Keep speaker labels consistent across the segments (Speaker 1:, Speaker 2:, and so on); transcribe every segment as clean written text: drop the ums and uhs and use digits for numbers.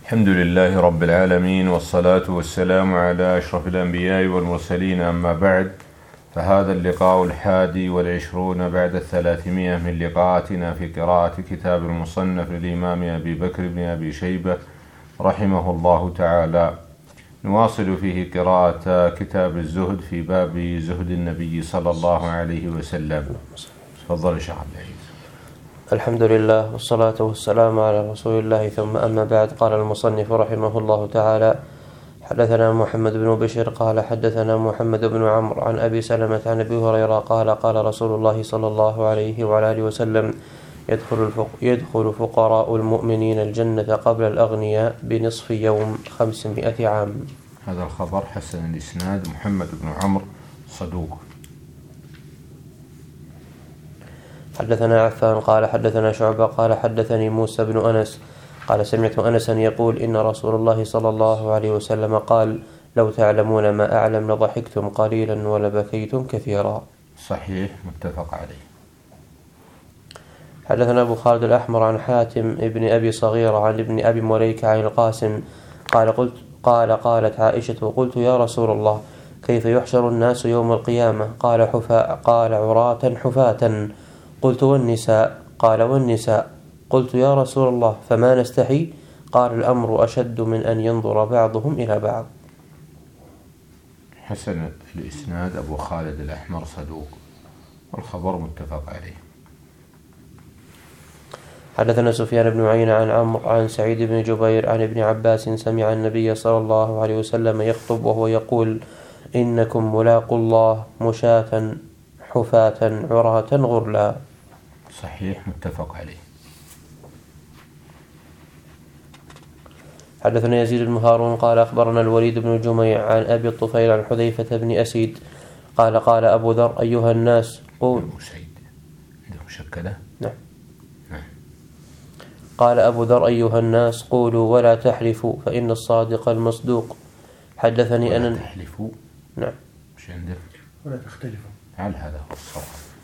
Speaker 1: الحمد لله رب العالمين، والصلاة والسلام على أشرف الأنبياء والمرسلين، أما بعد، فهذا اللقاء 21 بعد 300 من لقاءاتنا في قراءة كتاب المصنف للإمام أبي بكر بن أبي شيبة رحمه الله تعالى. نواصل فيه قراءة كتاب الزهد في باب زهد النبي صلى الله عليه وسلم. تفضل شيخ عبد العزيز.
Speaker 2: الحمد لله والصلاة والسلام على رسول الله، ثم أما بعد. قال المصنف رحمه الله تعالى: حدثنا محمد بن بشر قال حدثنا محمد بن عمرو عن أبي سلمة عن أبي هريرة قال قال رسول الله صلى الله عليه وعلى آله وسلم: يدخل فقراء المؤمنين الجنة قبل الأغنياء بنصف يوم 500 عام.
Speaker 1: هذا الخبر حسن الإسناد. محمد بن عمرو صدوق.
Speaker 2: حدثنا عفان قال حدثنا شعبة قال حدثني موسى بن أنس قال سمعت أنسا يقول: إن رسول الله صلى الله عليه وسلم قال: لو تعلمون ما أعلم لضحكتم قليلا ولبكيتم كثيرا.
Speaker 1: صحيح، متفق عليه.
Speaker 2: حدثنا أبو خالد الأحمر عن حاتم ابن أبي صغيرة عن ابن أبي مليكة عن القاسم قالت عائشة: قلت يا رسول الله كيف يحشر الناس يوم القيامة؟ قال عراة حفاة. قلت والنساء؟ قال والنساء. قلت يا رسول الله فما نستحي؟ قال الأمر أشد من أن ينظر بعضهم إلى بعض.
Speaker 1: حسن الإسناد. أبو خالد الأحمر صدوق، والخبر متفق عليه.
Speaker 2: حدثنا سفيان بن عيينة عن عمرو عن سعيد بن جبير عن ابن عباس سمع النبي صلى الله عليه وسلم يخطب وهو يقول: إنكم ملاقوا الله مشاة حفاة عراة غرلا.
Speaker 1: صحيح، متفق عليه.
Speaker 2: حدثنا يزيد بن هارون قال أخبرنا الوليد بن جميع عن أبي الطفيل عن حذيفة بن أسيد قال قال أبو ذر: أيها الناس نعم. قال أبو ذر: أيها الناس قولوا ولا تحلفوا فإن الصادق المصدوق. حدثني أن
Speaker 1: تحلفوا.
Speaker 2: نعم.
Speaker 1: مش عندك
Speaker 3: ولا تختلفوا.
Speaker 1: هل هذا هو الصواب؟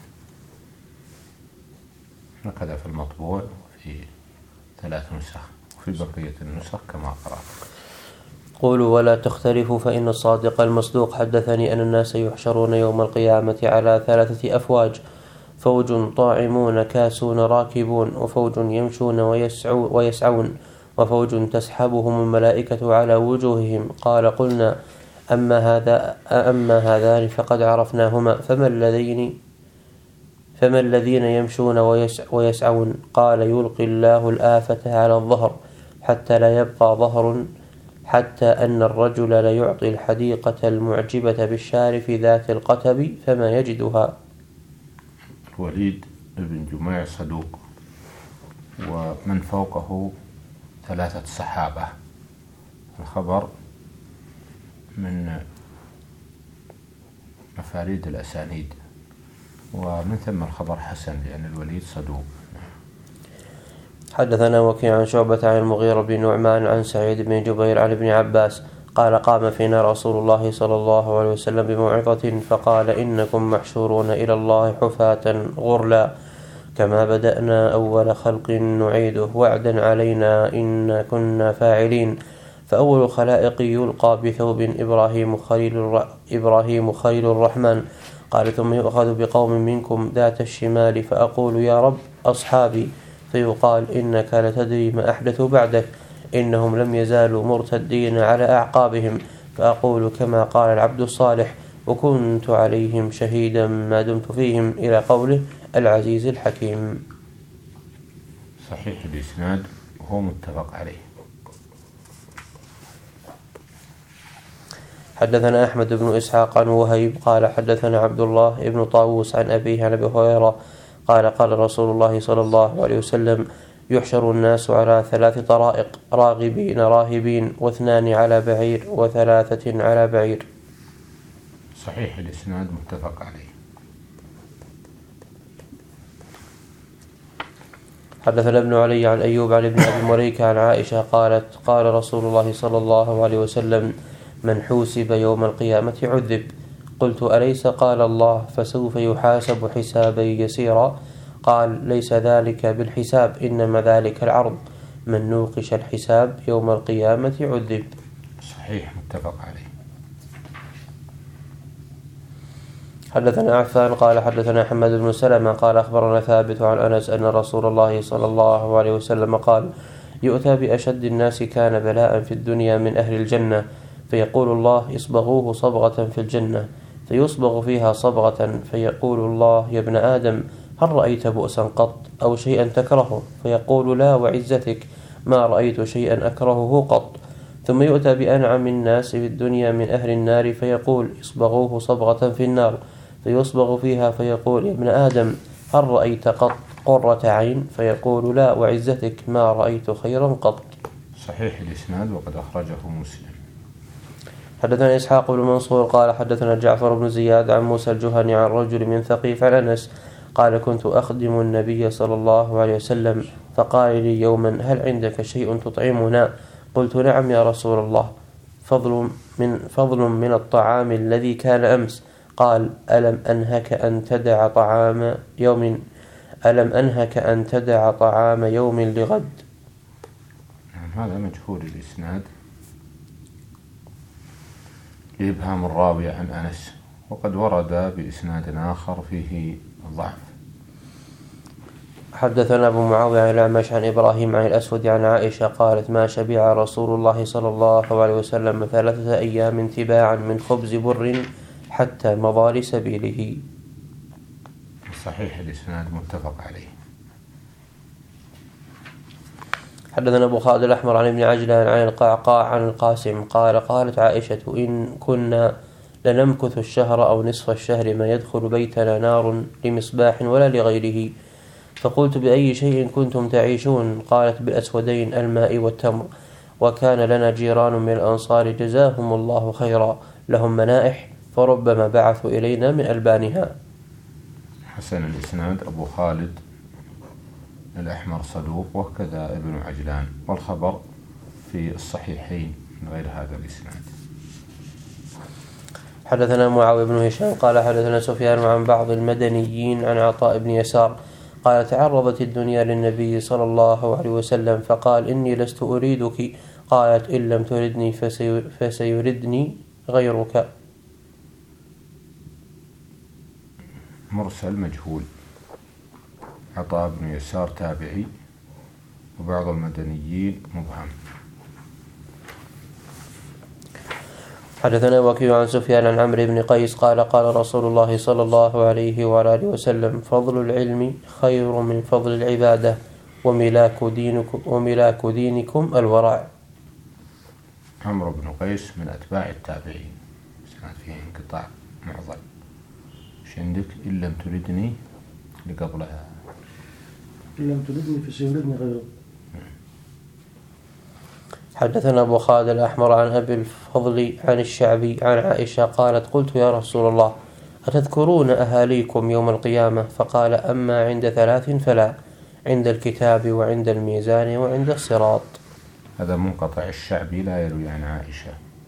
Speaker 1: هكذا في المطبوع في 3 نسخ، وفي بقية النسخ كما قرأت.
Speaker 2: قولوا ولا تختلفوا فإن الصادق المصدوق. حدثني أن الناس يحشرون يوم القيامة على 3 أفواج: فوج طاعمون كاسون راكبون، وفوج يمشون ويسعون، وفوج تسحبهم الملائكة على وجوههم. قال: قلنا أما هذان فقد عرفناهما، فما الذين يمشون ويسعون؟ قال: يلقي الله الآفة على الظهر حتى لا يبقى ظهر، حتى أن الرجل ليعطي الحديقة المعجبة بالشارف ذات القتب فما يجدها.
Speaker 1: الوليد بن جميع صدوق، ومن فوقه 3 صحابة. الخبر من مفاريد الأسانيد، ومن ثم الخبر حسن لأن الوليد صدوق.
Speaker 2: حدثنا وكيع عن شعبة عن المغيرة بن نعمان عن سعيد بن جبير عن ابن عباس قال: قام فينا رسول الله صلى الله عليه وسلم بموعظة فقال: إنكم محشورون إلى الله حفاة غرلا، كما بدأنا أول خلق نعيده وعدا علينا إنا كنا فاعلين. فأول خلائق يلقى بثوب إبراهيم خليل الرحمن. قال: ثم يؤخذ بقوم منكم ذات الشمال فأقول: يا رب أصحابي. فيقال: إنك لتدري ما أحدثوا بعدك، إنهم لم يزالوا مرتدين على أعقابهم. فأقول: كما قال العبد الصالح: وكنت عليهم شهيدا ما دمت فيهم، إلى قوله: العزيز الحكيم.
Speaker 1: صحيح الإسناد وهو متفق عليه.
Speaker 2: حدثنا أحمد بن إسحاق عن وهيب قال حدثنا عبد الله بن طاووس عن أبيه عن أبي هريرة قال قال رسول الله صلى الله عليه وسلم: يحشر الناس على 3 طرائق: راغبين راهبين، و2 على بعير، و3 على بعير.
Speaker 1: صحيح الإسناد متفق عليه.
Speaker 2: حدثنا ابن علي عن أيوب عن ابن أبي مليكة عن عائشة قالت: قال رسول الله صلى الله عليه وسلم: من حوسب يوم القيامة عذب. قلت: أليس قال الله: فسوف يحاسب حسابا يسيرا؟ قال: ليس ذلك بالحساب، إنما ذلك العرض. من نوقش الحساب يوم القيامة عذب.
Speaker 1: صحيح متفق عليه.
Speaker 2: حدثنا عفان قال حدثنا حماد بن سلمة قال أخبرنا ثابت عن أنس أن رسول الله صلى الله عليه وسلم قال: يؤتى بأشد الناس كان بلاء في الدنيا من أهل الجنة، فيقول الله: اصبغوه صبغة في الجنة، فيصبغ فيها صبغة، فيقول الله: يا ابن آدم، هل رأيت بؤسا قط أو شيئا تكرهه؟ فيقول: لا وعزتك ما رأيت شيئا أكرهه قط. ثم يؤتى بأنعم الناس في الدنيا من أهل النار، فيقول: اصبغوه صبغة في النار، فيصبغ فيها، فيقول: يا ابن آدم، هل رأيت قط قرة عين؟ فيقول: لا وعزتك ما رأيت خيرا قط.
Speaker 1: صحيح الإسناد وقد أخرجه مسلم.
Speaker 2: حدثنا إسحاق بن منصور قال حدثنا جعفر بن زياد عن موسى الجهني عن رجل من ثقيف عن أنس قال: كنت أخدم النبي صلى الله عليه وسلم، فقال لي يوما: هل عندك شيء تطعمنا؟ قلت: نعم يا رسول الله، فضل من الطعام الذي كان أمس. قال: ألم أنهك أن تدع طعام يوم لغد؟
Speaker 1: هذا مجهول الإسناد لإبهام الراوي عن أنس، وقد ورد بإسناد آخر فيه ضعف.
Speaker 2: حدثنا أبو معاوية عن الأعمش عن إبراهيم عن الأسود عن عائشة قالت: ما شبع رسول الله صلى الله عليه وسلم 3 أيام تباعا من خبز بر حتى مضى لسبيله.
Speaker 1: صحيح الإسناد متفق عليه.
Speaker 2: حدثنا أبو خالد الأحمر عن ابن عجلان عن القعقاع عن القاسم قال: قالت عائشة: إن كنا لنمكث الشهر أو نصف الشهر ما يدخل بيتنا نار لمصباح ولا لغيره. فقلت: بأي شيء كنتم تعيشون؟ قالت: بالأسودين، الماء والتمر. وكان لنا جيران من الأنصار جزاهم الله خيرا، لهم منائح، فربما بعثوا إلينا من ألبانها.
Speaker 1: حسن الإسناد. أبو خالد الأحمر صدوق، وكذا ابن عجلان، والخبر في الصحيحين من غير هذا الإسناد.
Speaker 2: حدثنا معاوية بن هشام قال حدثنا سفيان عن بعض المدنيين عن عطاء بن يسار قال: تعرضت الدنيا للنبي صلى الله عليه وسلم فقال: إني لست أريدك. قالت: إن لم تردني فسيردني غيرك.
Speaker 1: مرسل مجهول. عطاء بن يسار تابعي، وبعض المدنيين مبهم.
Speaker 2: حدثنا وكيع عن سفيان عن عمرو بن قيس قال: قال رسول الله صلى الله عليه وعلى آله وسلم: فضل العلم خير من فضل العبادة، وملاك دينكم الورع.
Speaker 1: عمرو بن قيس من أتباع التابعين، كان فيه انقطاع معضل. ايش عندك؟ إن لم تردني لقبلها،
Speaker 3: إن لم تردني فسيردني غيره.
Speaker 2: حدثنا أبو خالد الأحمر عن أبي الفضل عن الشعبي عن عائشة قالت: قلت: يا رسول الله، أتذكرون أهاليكم يوم القيامة؟ فقال: أما عند 3 فلا، عند الكتاب وعند الميزان وعند الصراط.
Speaker 1: هذا منقطع. الشعبي لا يروي عن عائشة.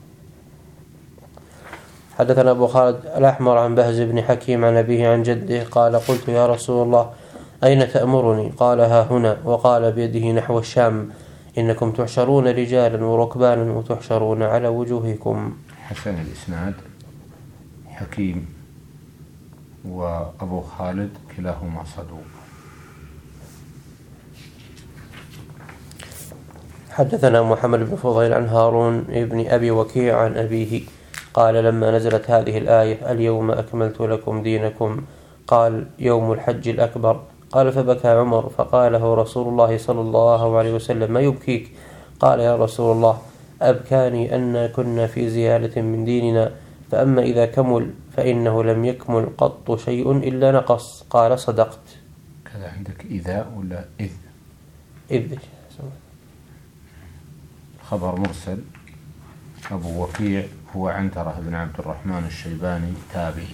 Speaker 2: حدثنا أبو خالد الأحمر عن بهز بن حكيم عن أبيه عن جده قال: قلت: يا رسول الله، أين تأمرني؟ قال: ها هنا. وقال بيده نحو الشام: إنكم تحشرون رجالا وركبانا وتحشرون على وجوهكم.
Speaker 1: حسن الإسناد. حكيم وأبو خالد كلاهما صدوق.
Speaker 2: حدثنا محمد بن فضيل عن هارون بن أبي وكيع عن أبيه قال: لما نزلت هذه الآية: اليوم أكملت لكم دينكم، قال: يوم الحج الأكبر. قال: فبكى عمر، فقال له رسول الله صلى الله عليه وسلم: ما يبكيك؟ قال: يا رسول الله، أبكاني أن كنا في زيادة من ديننا، فأما إذا كمل فإنه لم يكمل قط شيء إلا نقص. قال: صدقت.
Speaker 1: كذا عندك إذا ولا إذ؟
Speaker 2: إذ.
Speaker 1: خبر مرسل. أبو وكيع هو عنترة بن عبد الرحمن الشيباني تابعي.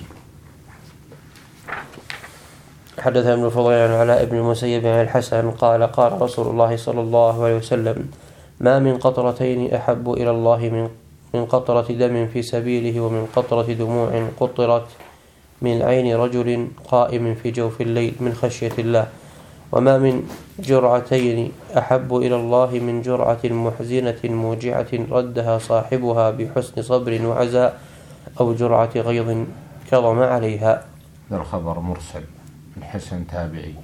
Speaker 2: حدثنا ابن الفضيل عن علاء بن المسيب عن الحسن قال: قال رسول الله صلى الله عليه وسلم: ما من قطرتين أحب إلى الله من قطرة دم في سبيله ومن قطرة دموع قطرت من عين رجل قائم في جوف الليل من خشية الله، وما من جرعتين أحب إلى الله من جرعة محزنة موجعة ردها صاحبها بحسن صبر وعزاء أو جرعة غيظ كظم عليها.
Speaker 1: هذا الخبر مرسل الحسن تابعي.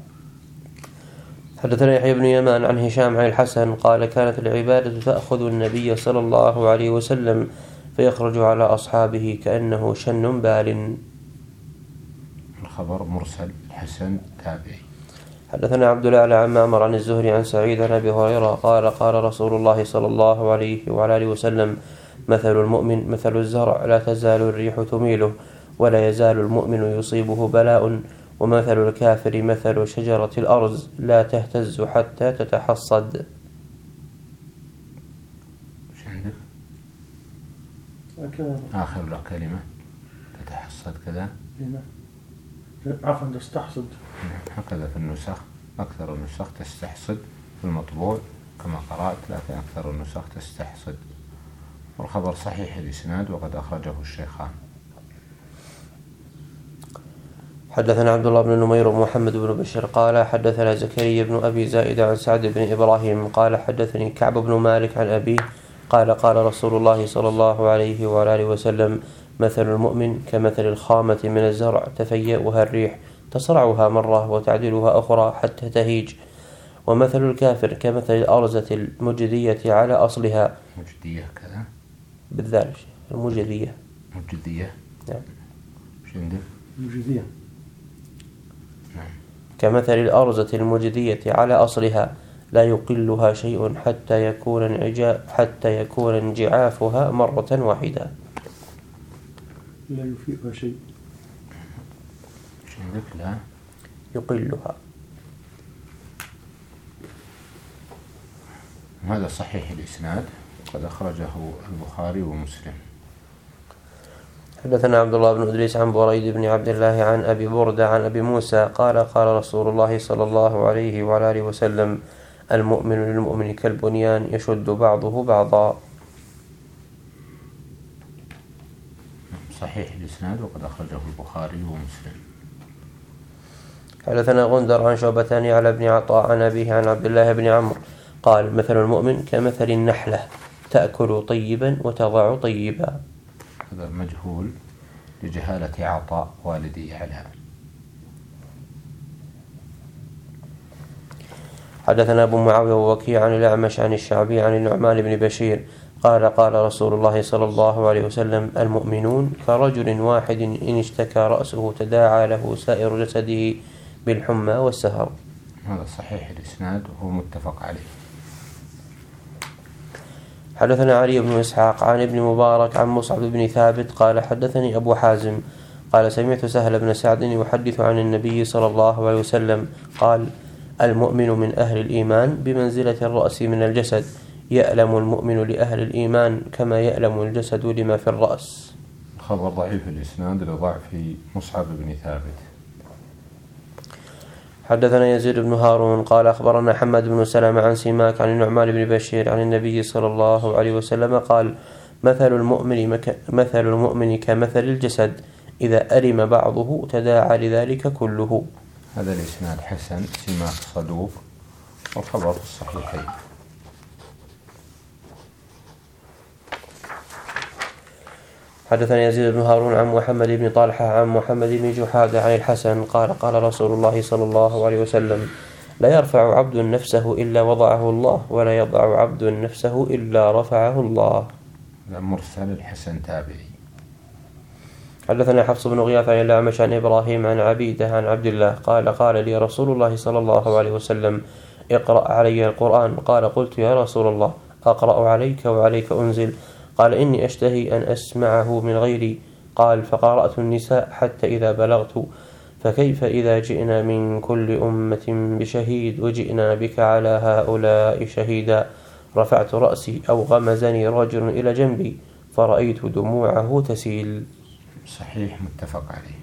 Speaker 2: حدثنا يحيى بن يمان عن هشام عن الحسن قال كانت العبادة تأخذ النبي صلى الله عليه وسلم فيخرج على أصحابه كأنه شن بال.
Speaker 1: الخبر مرسل الحسن تابعي.
Speaker 2: حدثنا عبد الأعلى عن معمر عن الزهري عن سعيد عن أبي هريرة قال قال رسول الله صلى الله عليه وعلى آله وسلم مثل المؤمن مثل الزرع لا تزال الريح تميله ولا يزال المؤمن يصيبه بلاء ومثل الكافر مثل شجرة الأرز لا تهتز حتى تتحصد.
Speaker 1: ايش عندك؟ آخر كلمة تتحصد كذا.
Speaker 3: عفوا تستحصد.
Speaker 1: هكذا في النسخ، أكثر النسخ تستحصد في المطبوع كما قرأت، لكن أكثر النسخ تستحصد. والخبر صحيح الإسناد وقد أخرجه الشيخان.
Speaker 2: حدثنا عبد الله بن نمير ومحمد بن بشير قال حدثنا زكريا بن أبي زائد عن سعد بن إبراهيم قال حدثني كعب بن مالك عن أبيه قال قال رسول الله صلى الله عليه وعلى آله وسلم مثل المؤمن كمثل الخامة من الزرع تفيأها الريح تصرعها مرة وتعدلها أخرى حتى تهيج ومثل الكافر كمثل الأرزة المجدية على أصلها.
Speaker 1: مجدية كذا
Speaker 2: بالذال المجدية.
Speaker 1: مجدية
Speaker 2: نعم.
Speaker 1: ايش عندك؟
Speaker 3: مجدية.
Speaker 1: نعم.
Speaker 2: كمثل الأرزة المجدية على أصلها لا يقلها شيء حتى يكون انجعافها مرة واحدة.
Speaker 3: لا يفيئها شيء.
Speaker 1: ايش عندك؟ لا
Speaker 2: يقلها.
Speaker 1: هذا صحيح الإسناد قد أخرجه البخاري ومسلم.
Speaker 2: حدثنا عبد الله بن إدريس عن بريد بن عبد الله عن أبي بردة عن أبي موسى قال قال رسول الله صلى الله عليه وعلى آله وسلم المؤمن للمؤمن كالبنيان يشد بعضه بعضا.
Speaker 1: صحيح الإسناد وقد أخرجه البخاري ومسلم.
Speaker 2: حدثنا غندر عن شعبتان على ابن عطاء عن أبيه عن عبد الله بن عمرو قال مثل المؤمن كمثل النحلة تأكل طيبا وتضع طيبا.
Speaker 1: هذا مجهول لجهالة عطاء والدي على.
Speaker 2: حدثنا أبو معاوية ووكيع عن الأعمش عن الشعبي عن النعمان بن بشير قال قال رسول الله صلى الله عليه وسلم المؤمنون كرجل واحد إن اشتكى رأسه تداعى له سائر جسده بالحمى والسهر.
Speaker 1: هذا صحيح الإسناد وهو متفق عليه.
Speaker 2: حدثنا علي بن إسحاق عن ابن مبارك عن مصعب بن ثابت قال حدثني أبو حازم قال سمعت سهل بن سعد يحدث عن النبي صلى الله عليه وسلم قال المؤمن من أهل الإيمان بمنزلة الرأس من الجسد يألم المؤمن لأهل الإيمان كما يألم الجسد لما في الرأس.
Speaker 1: خبر ضعيف الإسناد لضعف مصعب بن ثابت.
Speaker 2: حدثنا يزيد بن هارون قال أخبرنا حماد بن سلمة عن سماك عن النعمان بن بشير عن النبي صلى الله عليه وسلم قال مثل المؤمن كمثل الجسد إذا ألم بعضه تداعى لذلك كله.
Speaker 1: هذا الإسناد حسن سماك صدوق والخبر في الصحيحين.
Speaker 2: حدثنا يزيد بن هارون عن محمد بن طلحة عن محمد بن جحادة عن الحسن قال قال رسول الله صلى الله عليه وسلم لا يرفع عبد نفسه إلا وضعه الله ولا يضع عبد نفسه إلا رفعه الله.
Speaker 1: مرسل الحسن تابعي.
Speaker 2: حدثنا حفص بن غياث عن الأعمش عن إبراهيم عن عبيدة عن عبد الله قال قال لي رسول الله صلى الله عليه وسلم اقرأ علي القرآن قال قلت يا رسول الله أقرأ عليك وعليك أنزل قال إني أشتهي أن أسمعه من غيري قال فقرأت النساء حتى إذا بلغت فكيف إذا جئنا من كل أمة بشهيد وجئنا بك على هؤلاء شهيدا رفعت رأسي أو غمزني رجل إلى جنبي فرأيت دموعه تسيل.
Speaker 1: صحيح متفق عليه.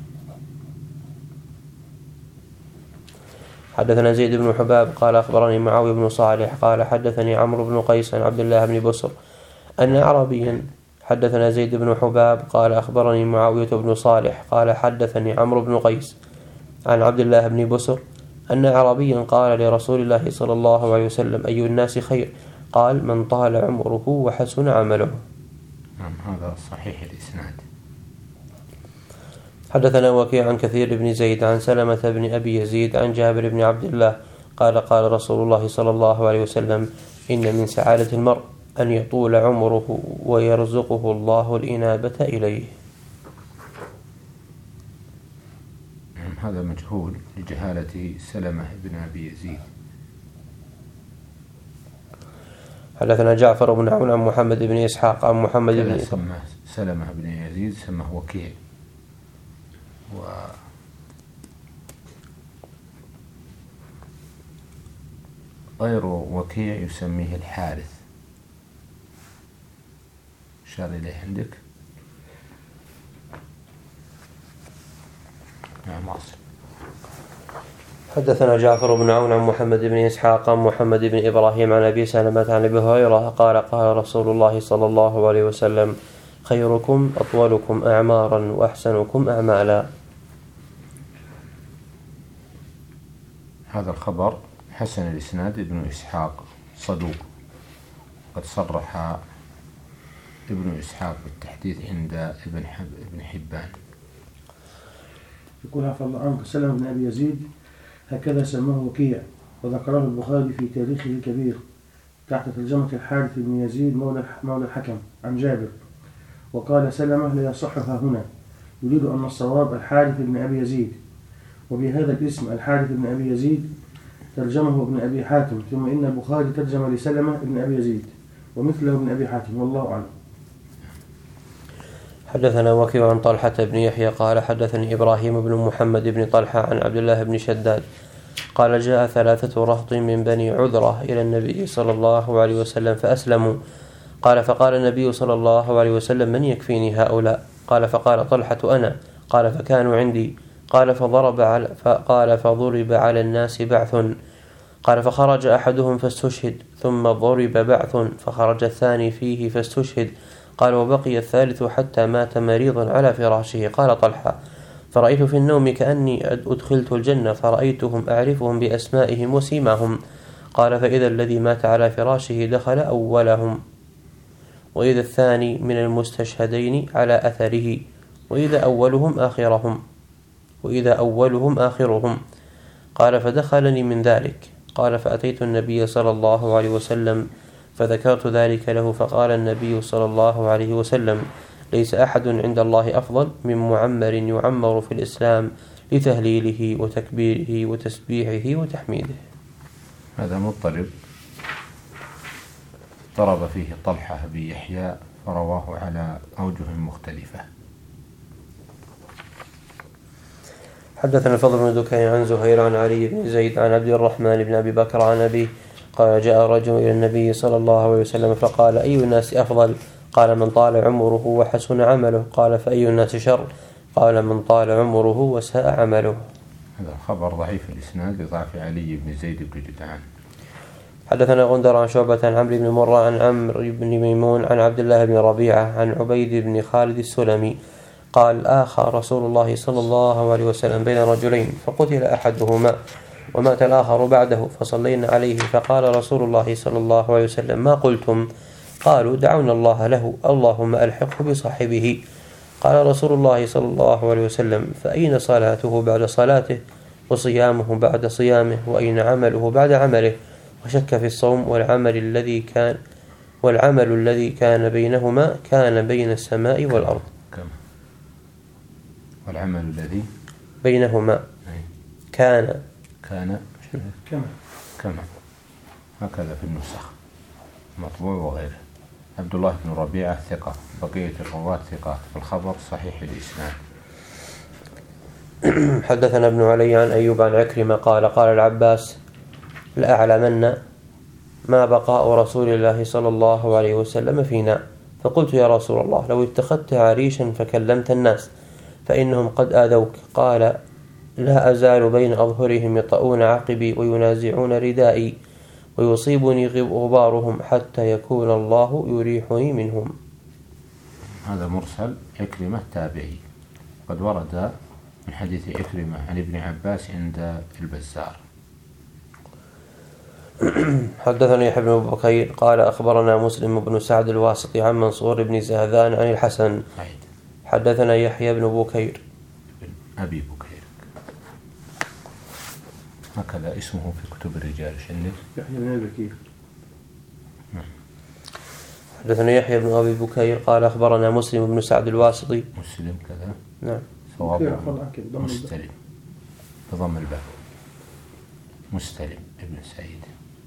Speaker 2: حدثنا زيد بن حباب قال أخبرني معاوية بن صالح قال حدثني عمرو بن قيس عن عبد الله بن بصر أن عربيا حدثنا زيد بن حباب قال أخبرني معاوية بن صالح قال حدثني عمرو بن قيس عن عبد الله بن بصر أن أعرابيا قال لرسول الله صلى الله عليه وسلم: أي الناس خير؟ قال: من طال عمره وحسن عمله.
Speaker 1: هذا صحيح الإسناد.
Speaker 2: حدثنا وكيع عن كثير بن زيد عن سلمة بن أبي يزيد عن جابر بن عبد الله قال: قال رسول الله صلى الله عليه وسلم: إن من سعادة المرء أن يطول عمره ويرزقه الله الإنابة إليه.
Speaker 1: هذا مجهول لجهالة سلمة بن أبي يزيد.
Speaker 2: حدثنا جعفر بن عون عن محمد بن إسحاق عن محمد بن
Speaker 1: سماه سلمة بن يزيد سماه وكيع، غير وكيع يسميه الحارث. شار إليه عندك؟ نعم واصل.
Speaker 2: حدثنا جعفر بن عون عن محمد بن إسحاق عن محمد بن إبراهيم عن أبي سلمة عن أبي هريرة قال: قال رسول الله صلى الله عليه وسلم: خيركم أطولكم أعمارا وأحسنكم أعمالا.
Speaker 1: هذا الخبر حسن الإسناد. ابن إسحاق صدوق، قد صرح ابن إسحاق بالتحديث عند ابن حبان.
Speaker 3: يقول عفى الله عنك سلمة بن أبي يزيد هكذا سماه وكيع، وذكره البخاري في تاريخه الكبير تحت ترجمة الحارث بن يزيد مولى الحكم عن جابر، وقال سلمة لا يصحها هنا، يريد أن الصواب الحارث بن أبي يزيد، وبهذا الاسم الحارث بن أبي يزيد ترجمه ابن أبي حاتم، ثم إن البخاري ترجم لسلمة بن أبي يزيد ومثله ابن أبي حاتم، والله أعلم.
Speaker 2: حدثنا وكيع عن طلحة بن يحيى قال: حدثني إبراهيم بن محمد بن طلحة عن عبد الله بن شداد قال: جاء 3 رهط من بني عذرة إلى النبي صلى الله عليه وسلم فأسلموا. قال: فقال النبي صلى الله عليه وسلم: من يكفيني هؤلاء؟ قال: فقال طلحة: أنا. قال: فكانوا عندي. قال: فضرب على الناس بعث. قال: فخرج أحدهم فاستشهد، ثم ضرب بعث فخرج الثاني فيه فاستشهد. قال: وبقي الثالث حتى مات مريضا على فراشه. قال طلحة: فرأيت في النوم كأني أدخلت الجنة، فرأيتهم أعرفهم بأسمائهم وسيماهم. قال: فإذا الذي مات على فراشه دخل أولهم، وإذا الثاني من المستشهدين على أثره، وإذا أولهم آخرهم. قال: فدخلني من ذلك. قال: فأتيت النبي صلى الله عليه وسلم فذكرت ذلك له، فقال النبي صلى الله عليه وسلم: ليس أحد عند الله أفضل من معمر يعمر في الإسلام لتهليله وتكبيره وتسبيحه وتحميده.
Speaker 1: هذا مضطرب ضرب فيه طلحة بيحيى فرواه على أوجه مختلفة.
Speaker 2: حدثنا الفضل بن دكين عن زهير عن علي بن زيد عن عبد الرحمن بن أبي بكر عن أبيه قال: جاء رجل إلى النبي صلى الله عليه وسلم فقال: أي الناس أفضل؟ قال: من طال عمره وحسن عمله. قال: فأي الناس شر؟ قال: من طال عمره وساء عمله.
Speaker 1: هذا خبر ضعيف الإسناد لضعف علي بن زيد بن جدعان.
Speaker 2: حدثنا غندر عن شعبة عن عمرو بن مرة عن عمرو بن ميمون عن عبد الله بن ربيعة عن عبيد بن خالد السلمي قال: آخى رسول الله صلى الله عليه وسلم بين رجلين فقتل أحدهما ومات الآخر بعده، فصلينا عليه، فقال رسول الله صلى الله عليه وسلم: ما قلتم؟ قالوا: دعونا الله له، اللهم ألحقه بصاحبه. قال رسول الله صلى الله عليه وسلم: فأين صلاته بعد صلاته، وصيامه بعد صيامه، وأين عمله بعد عمله؟ وشك في الصوم والعمل الذي كان بينهما كان بين السماء والأرض.
Speaker 1: والعمل الذي
Speaker 2: بينهما كان
Speaker 1: كما هكذا في النسخ مطبوع وغيره. عبد الله بن ربيعة ثقة، بقية الرواة ثقات، في الخبر صحيح الإسناد.
Speaker 2: حدثنا ابن علي عن أيوب عن عكرمة قال: قال العباس: لأعلمن ما بقاء رسول الله صلى الله عليه وسلم فينا. فقلت: يا رسول الله، لو اتخذت عريشا فكلمت الناس فإنهم قد آذوك. قال: لا أزال بين أظهرهم يطؤون عقبي وينازعون ردائي ويصيبني غبارهم حتى يكون الله يريحني منهم.
Speaker 1: هذا مرسل عكرمة تابعي، قد ورد من حديث عكرمة عن ابن عباس عند البزار.
Speaker 2: حدثنا يحيى بن بكير قال أخبرنا مسلم بن سعد الواسطي عن منصور بن زهذان عن الحسن. حدثنا يحيى بن بكير
Speaker 1: بن أبي بكير، هكذا اسمه في كتب الرجال. شنو
Speaker 3: يحيى بن أبي بكير.
Speaker 2: حدثنا يحيى بن أبي بكير قال أخبرنا مسلم بن سعد الواسطي.
Speaker 1: مسلم كذا.
Speaker 2: نعم.
Speaker 1: صواب مستلم بضم الباء. مستلم ابن سعيد.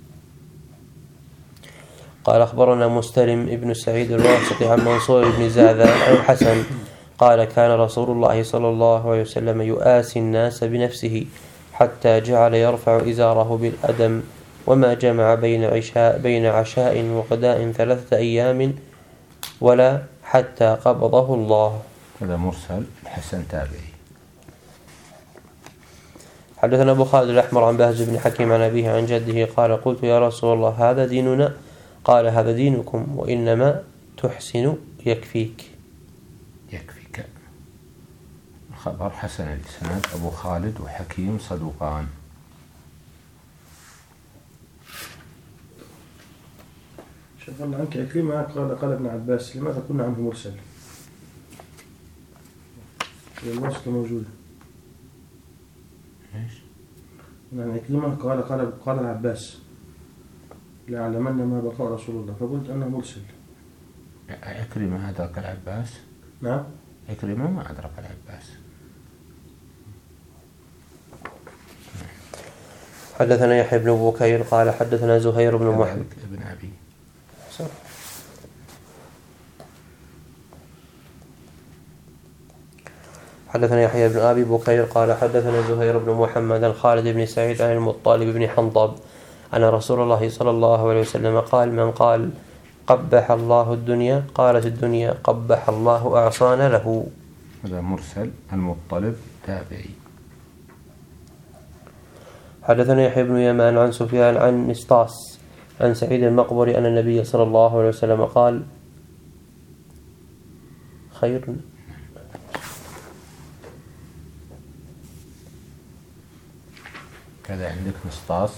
Speaker 2: قال أخبرنا مستلم ابن سعيد الواسطي عن منصور بن زهذان عن الحسن قال كان رسول الله صلى الله عليه وسلم يؤاسي الناس بنفسه حتى جعل يرفع إزاره بالأدم، وما جمع بين عشاء وغداء 3 أيام ولا حتى قبضه الله.
Speaker 1: هذا مرسل. الحسن تابعي.
Speaker 2: حدثنا أبو خالد الأحمر عن بهز بن حكيم عن أبيه عن جده قال قلت يا رسول الله هذا ديننا؟ قال هذا دينكم، وإنما تحسن يكفيك.
Speaker 1: يكفيك. خبر حسن الإسناد. أبو خالد وحكيم صدوقان.
Speaker 3: شوف الله عنك عكرمة قال ابن عباس لماذا كنا عنه مرسل؟ الواسطة موجودة.
Speaker 1: ايش؟
Speaker 3: يعني عكرمة قال العباس لأعلمن ما بقاء رسول الله، فقلت أنه مرسل.
Speaker 1: عكرمة أدرك العباس؟
Speaker 3: نعم.
Speaker 1: عكرمة ما أدرك العباس.
Speaker 2: حدثنا يحيى بن بكير قال حدثنا زهير بن محمد
Speaker 1: ابن أبي.
Speaker 2: حدثنا يحيى بن أبي بكير قال حدثنا زهير بن محمد عن خالد بن سعيد عن المطلب بن حنطب أن رسول الله صلى الله عليه وسلم قال من قال قبح الله الدنيا قالت الدنيا قبح الله أعصان له.
Speaker 1: هذا مرسل. المطلب تابعي.
Speaker 2: حدثنا يحيى بن يمان عن سفيان عن نسطاس عن سعيد المقبري أن النبي صلى الله عليه وسلم قال خير
Speaker 1: كذا عندك نسطاس.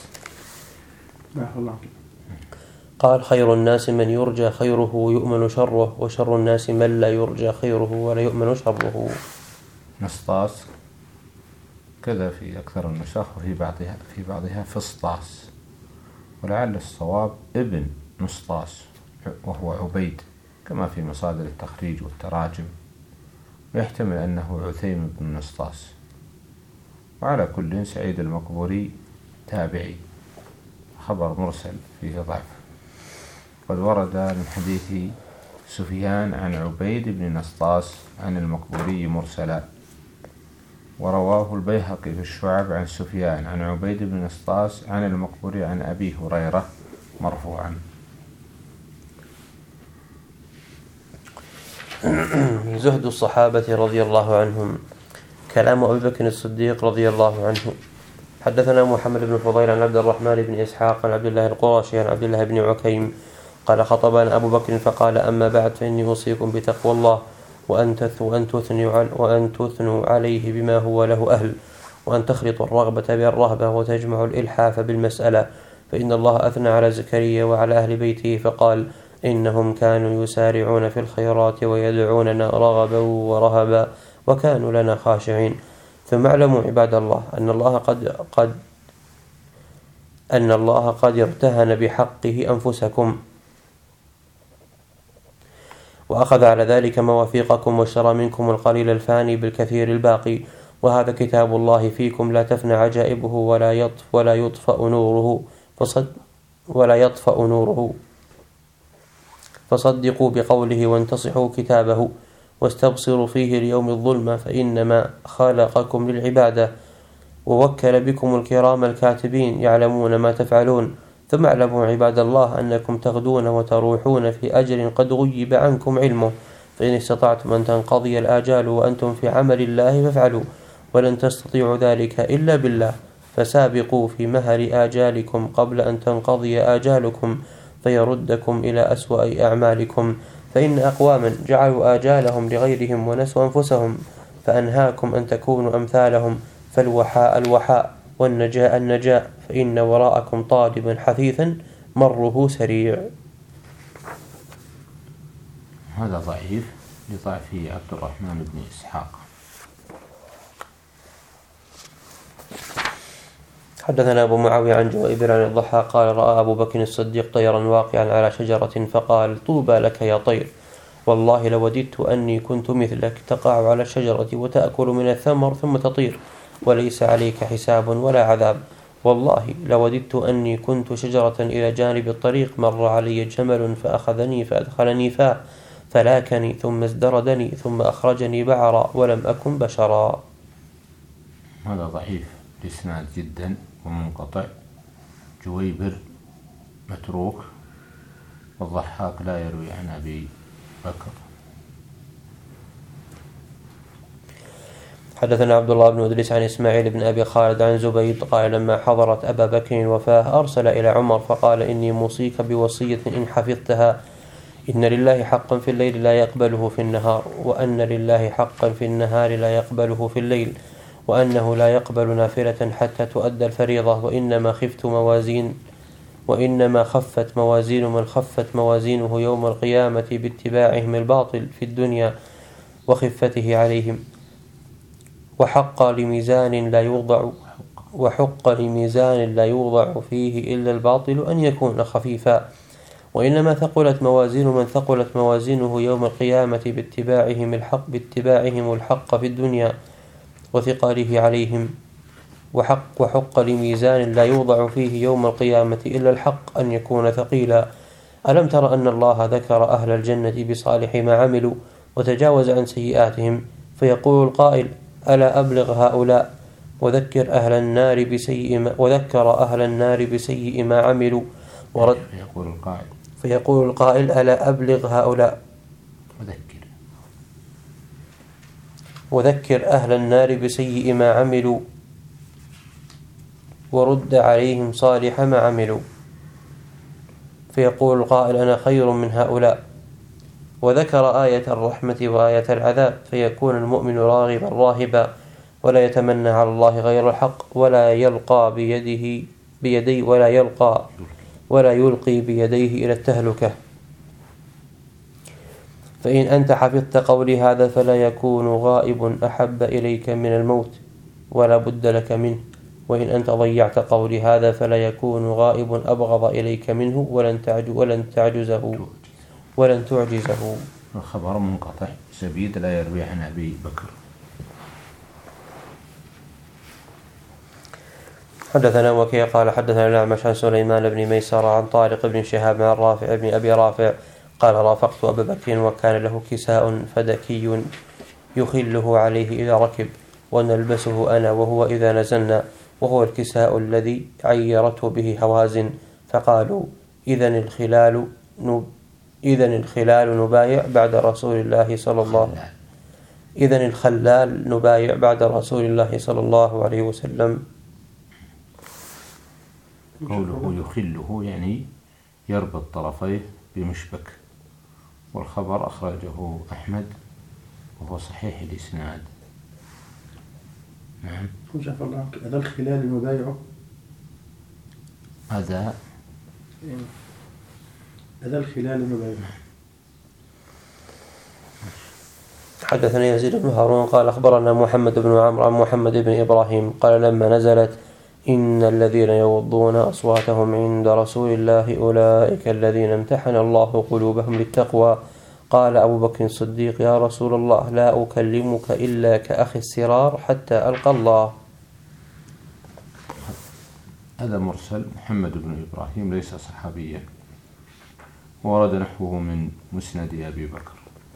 Speaker 2: قال خير الناس من يرجى خيره ويؤمن شره، وشر الناس من لا يرجى خيره ولا يؤمن شره.
Speaker 1: نسطاس كذا في أكثر النسخ، وفي بعضها فسطاس، ولعل الصواب ابن نسطاس وهو عبيد كما في مصادر التخريج والتراجم، ويحتمل أنه عثيم بن نسطاس. وعلى كل سعيد المقبوري تابعي، خبر مرسل فيه ضعف. قد ورد من حديث سفيان عن عبيد بن نسطاس عن المقبوري مرسلا، ورواه البيهقي في الشعب عن سفيان عن عبيد بن نسطاس عن المقبوري عن أبي هريرة مرفوعا.
Speaker 2: زهد الصحابة رضي الله عنهم. كلام أبي بكر الصديق رضي الله عنه. حدثنا محمد بن فضيل عن عبد الرحمن بن إسحاق عن عبد الله القرشي عن عبد الله بن عكيم قال خطبنا أبو بكر فقال أما بعد فإني أوصيكم بتقوى الله وأن تثنوا عليه بما هو له أهل، وأن تخلطوا الرغبة بالرهبة وتجمعوا الإلحاف بالمسألة، فإن الله أثنى على زكريا وعلى أهل بيته فقال إنهم كانوا يسارعون في الخيرات ويدعوننا رغبا ورهبا وكانوا لنا خاشعين. ثم اعلموا عباد الله أن الله قد ارتهن بحقه أنفسكم وأخذ على ذلك مواثيقكم واشترى منكم القليل الفاني بالكثير الباقي، وهذا كتاب الله فيكم لا تفنى عجائبه ولا يطفأ نوره فصدقوا بقوله وانتصحوا كتابه واستبصروا فيه اليوم الظلم، فإنما خلقكم للعبادة ووكل بكم الكرام الكاتبين يعلمون ما تفعلون. ثم اعلموا عباد الله أنكم تغدون وتروحون في أجر قد غيب عنكم علمه، فإن استطعتم أن تنقضي الآجال وأنتم في عمل الله فافعلوا، ولن تستطيعوا ذلك إلا بالله، فسابقوا في مهر آجالكم قبل أن تنقضي آجالكم فيردكم إلى أسوأ أعمالكم، فإن أقواما جعلوا آجالهم لغيرهم ونسوا أنفسهم، فأنهاكم أن تكونوا أمثالهم، فالوحاء الوحاء والنجاء النجاء، فإن وراءكم طالبا حثيثا مره سريع.
Speaker 1: هذا ضعيف لضعفه عبد الرحمن بن إسحاق.
Speaker 2: حدثنا أبو معاوية عن جويبر عن الضحى قال رأى أبو بكر الصديق طيرا واقعا على شجرة فقال طوبى لك يا طير، والله لوددت أني كنت مثلك تقع على الشجرة وتأكل من الثمر ثم تطير وليس عليك حساب ولا عذاب، والله لوددت أني كنت شجرة إلى جانب الطريق مر علي جمل فأخذني فأدخلني فاه فلاكني ثم ازدردني ثم أخرجني بعرا ولم أكن بشرا.
Speaker 1: هذا ضعيف الإسناد جدا ومنقطع. جويبر متروك، والضحاك لا يروي عن أبي بكر.
Speaker 2: حدثنا عبد الله بن إدريس عن إسماعيل بن أبي خالد عن زبيد قال لما حضرت أبا بكر الوفاة أرسل إلى عمر فقال إني موصيك بوصية إن حفظتها، إن لله حقا في الليل لا يقبله في النهار، وأن لله حقا في النهار لا يقبله في الليل، وأنه لا يقبل نافلة حتى تؤدى الفريضة، وإنما خفت موازين من خفت موازينه يوم القيامة باتباعهم الباطل في الدنيا وخفته عليهم، وحق لميزان لا يوضع فيه إلا الباطل أن يكون خفيفا، وإنما ثقلت موازين من ثقلت موازينه يوم القيامة باتباعهم الحق في الدنيا وثقاله عليهم، وحق لميزان لا يوضع فيه يوم القيامة إلا الحق أن يكون ثقيلا. ألم تر أن الله ذكر أهل الجنة بصالح ما عملوا وتجاوز عن سيئاتهم، فيقول القائل ألا أبلغ هؤلاء وذكر أهل النار بسيء ما عملوا فيقول القائل ألا أبلغ هؤلاء وذكر أهل النار بسيء ما عملوا ورد عليهم صالح ما عملوا، فيقول القائل أنا خير من هؤلاء، وذكر آية الرحمة وآية العذاب، فيكون المؤمن راغبا راهبا ولا يتمنى على الله غير الحق ولا يلقي بيديه إلى التهلكة. فإن أنت حفظت قولي هذا فلا يكون غائب أحب إليك من الموت ولا بد لك منه، وإن أنت ضيعت قولي هذا فلا يكون غائب أبغض إليك منه ولن تعجزه.
Speaker 1: الخبر منقطع. زبيد لا يروي عن أبي بكر.
Speaker 2: حدثنا وكيع قال حدثنا الأعمش عن سليمان بن ميسر عن طارق بن شهاب عن رافع بن أبي رافع قال رافقت أبا بكر وكان له كساء فدكي يخله عليه إذا ركب ونلبسه أنا وهو إذا نزلنا، وهو الكساء الذي عيرته به هوازن، فقالوا إذن الخلال نبايع بعد رسول الله صلى الله عليه وسلم.
Speaker 1: قوله يخله يعني يربط طرفيه بمشبك، والخبر أخرجه أحمد وهو صحيح الإسناد. نعم.
Speaker 3: شاف الله هذا الخلال المبايع
Speaker 1: هذا
Speaker 3: الخلال المبايع.
Speaker 2: حدثنا يزيد بن هارون قال أخبرنا محمد بن عمرو عن محمد بن إبراهيم قال لما نزلت إن الذين يغضون أصواتهم عند رسول الله أولئك الذين امتحن الله قلوبهم للتقوى، قال أبو بكر الصديق يا رسول الله لا أكلمك إلا كأخي السرار حتى ألقى الله.
Speaker 1: هذا مرسل. محمد بن إبراهيم ليس صحابيا، ورد نحوه من مسند أبي بكر.